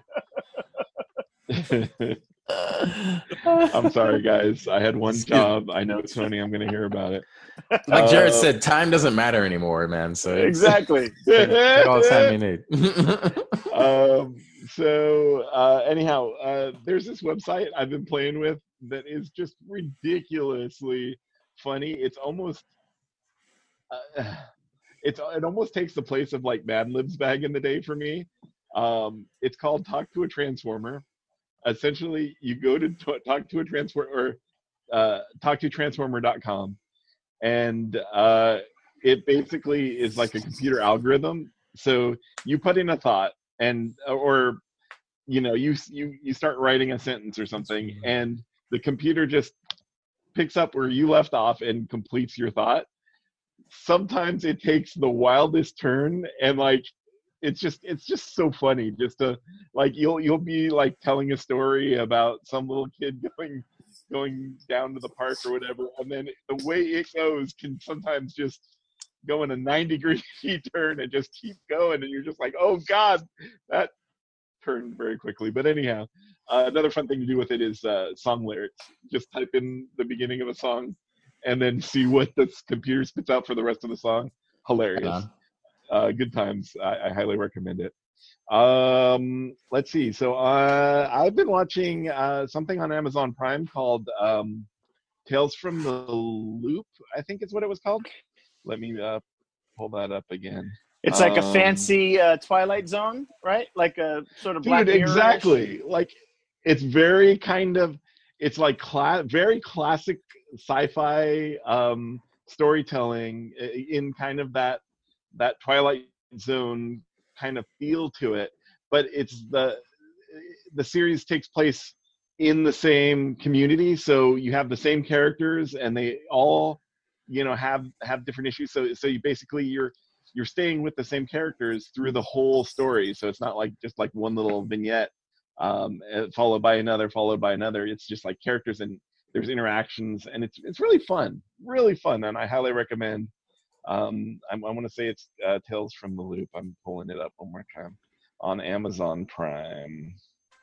I'm sorry, guys. I had one job. I know, Tony. I'm going to hear about it. Like Jared Uh, said, time doesn't matter anymore, man. So it's- Exactly. take all the time you need. um, so uh, anyhow, uh, there's this website I've been playing with that is just ridiculously funny. It's almost, uh, it's it almost takes the place of like Mad Libs back in the day for me. Um, it's called Talk to a Transformer. Essentially, you go to t- Talk to a Transformer or uh, talk to transformer dot com, and uh, it basically is like a computer algorithm. So you put in a thought, and or you know you you you start writing a sentence or something, and the computer just picks up where you left off and completes your thought. Sometimes it takes the wildest turn, and like it's just it's just so funny just to like you'll you'll be like telling a story about some little kid going going down to the park or whatever, and then the way it goes can sometimes just go in a ninety degree turn and just keep going, and you're just like, oh god, that turned very quickly. But anyhow, uh, another fun thing to do with it is uh, song lyrics. Just type in the beginning of a song and then see what the computer spits out for the rest of the song. Hilarious. Uh-huh. Uh, good times. I, I highly recommend it. Um, let's see. So uh, I've been watching uh, something on Amazon Prime called um, Tales from the Loop, I think is what it was called. Let me uh, pull that up again. It's like a Um, fancy uh, Twilight Zone, right? Like a sort of Black Dude, Mirror-ish. exactly. Like, it's very kind of, it's like cla- very classic sci-fi um, storytelling in kind of that that Twilight Zone kind of feel to it, but it's the the series takes place in the same community, so you have the same characters, and they all, you know, have have different issues. So so you basically you're you're staying with the same characters through the whole story. So it's not like just like one little vignette um, followed by another, followed by another. It's just like characters, and there's interactions, and it's it's really fun, really fun, and I highly recommend. Um, I, I want to say it's uh, Tales from the Loop. I'm pulling it up one more time on Amazon Prime.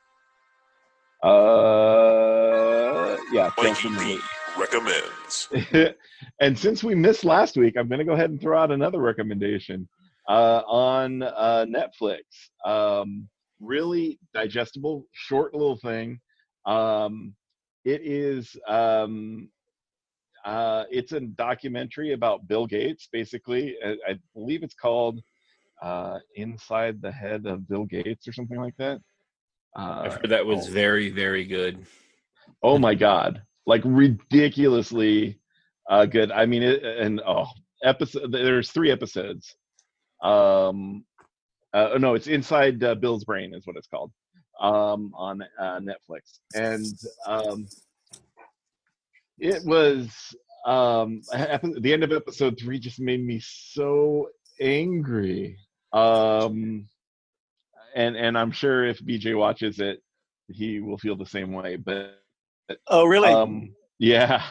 Uh, yeah, Tales from the Loop recommends. And since we missed last week, I'm going to go ahead and throw out another recommendation uh, on uh, Netflix. Um, really digestible, short little thing. Um, it is. Um, Uh, it's a documentary about Bill Gates, basically. I, I believe it's called uh, Inside the Head of Bill Gates or something like that. Uh, I've heard that was oh. very, very good. Oh my God. Like ridiculously uh, good. I mean, it, and oh, episode, there's three episodes. Um, uh, no, it's Inside uh, Bill's Brain is what it's called um, on uh, Netflix. And um, it was um the end of episode three just made me so angry. Um and and I'm sure if B J watches it, he will feel the same way. But Oh, really? Um yeah.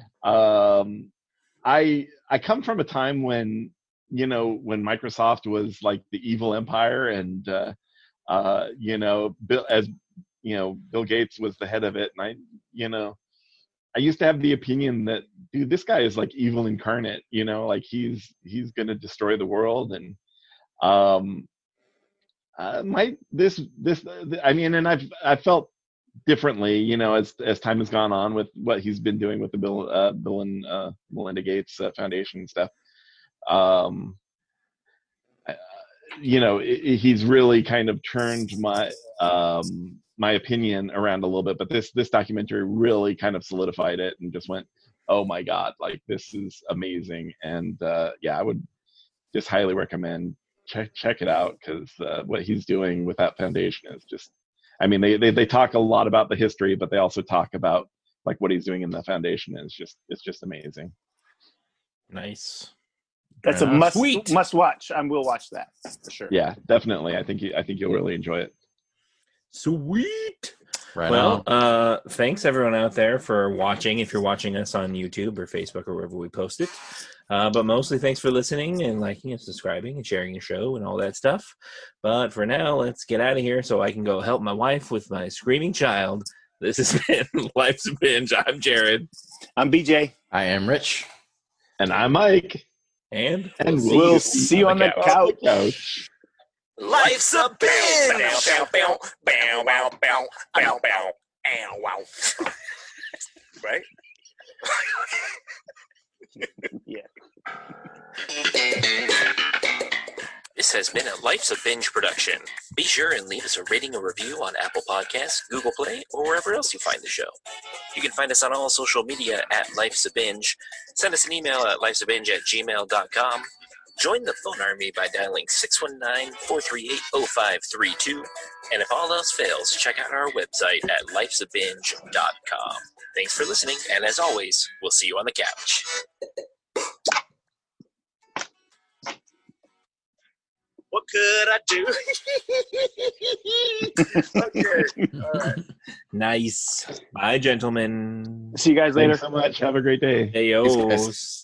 Um I I come from a time when, you know, when Microsoft was like the evil empire, and uh uh you know, Bill as you know, Bill Gates was the head of it, and I you know I used to have the opinion that, dude, this guy is like evil incarnate, you know, like he's he's gonna destroy the world. And um, uh, my this this I mean, and I've I felt differently, you know, as as time has gone on with what he's been doing with the Bill uh, Bill and uh, Melinda Gates uh, Foundation and stuff. Um, uh, you know, it, it, he's really kind of turned my um, my opinion around a little bit, but this this documentary really kind of solidified it and just went, oh my God, like this is amazing. And uh, yeah, I would just highly recommend check check it out, because uh, what he's doing with that foundation is just, I mean, they, they they talk a lot about the history, but they also talk about like what he's doing in the foundation is just it's just amazing. Nice. That's a Uh, must sweet. must watch. I will watch that for sure. Yeah, definitely. I think you, I think you'll really enjoy it. Sweet. Right Well, on. uh, thanks everyone out there for watching. If you're watching us on YouTube or Facebook or wherever we post it, uh, but mostly thanks for listening and liking and subscribing and sharing the show and all that stuff. But for now, let's get out of here so I can go help my wife with my screaming child. This has been Life's a Binge. I'm Jared, I'm B J. I am Rich. And I'm Mike. and And we'll see We'll you see you on the couch. couch. Life's a binge. Bow, bow, bow, bow, bow, bow, bow, bow, ow, wow. Right? Yeah. This has been a Life's a Binge production. Be sure and leave us a rating or review on Apple Podcasts, Google Play, or wherever else you find the show. You can find us on all social media at Life's a Binge. Send us an email at lifesabinge at gmail dot com. Join the phone army by dialing six one nine, four three eight, oh five three two. And if all else fails, check out our website at lifesabinge dot com. Thanks for listening, and as always, we'll see you on the couch. What could I do? Okay, all right. nice. Bye, gentlemen. See you guys later. Thanks so much. Have a great day. Hey, Thanks, guys.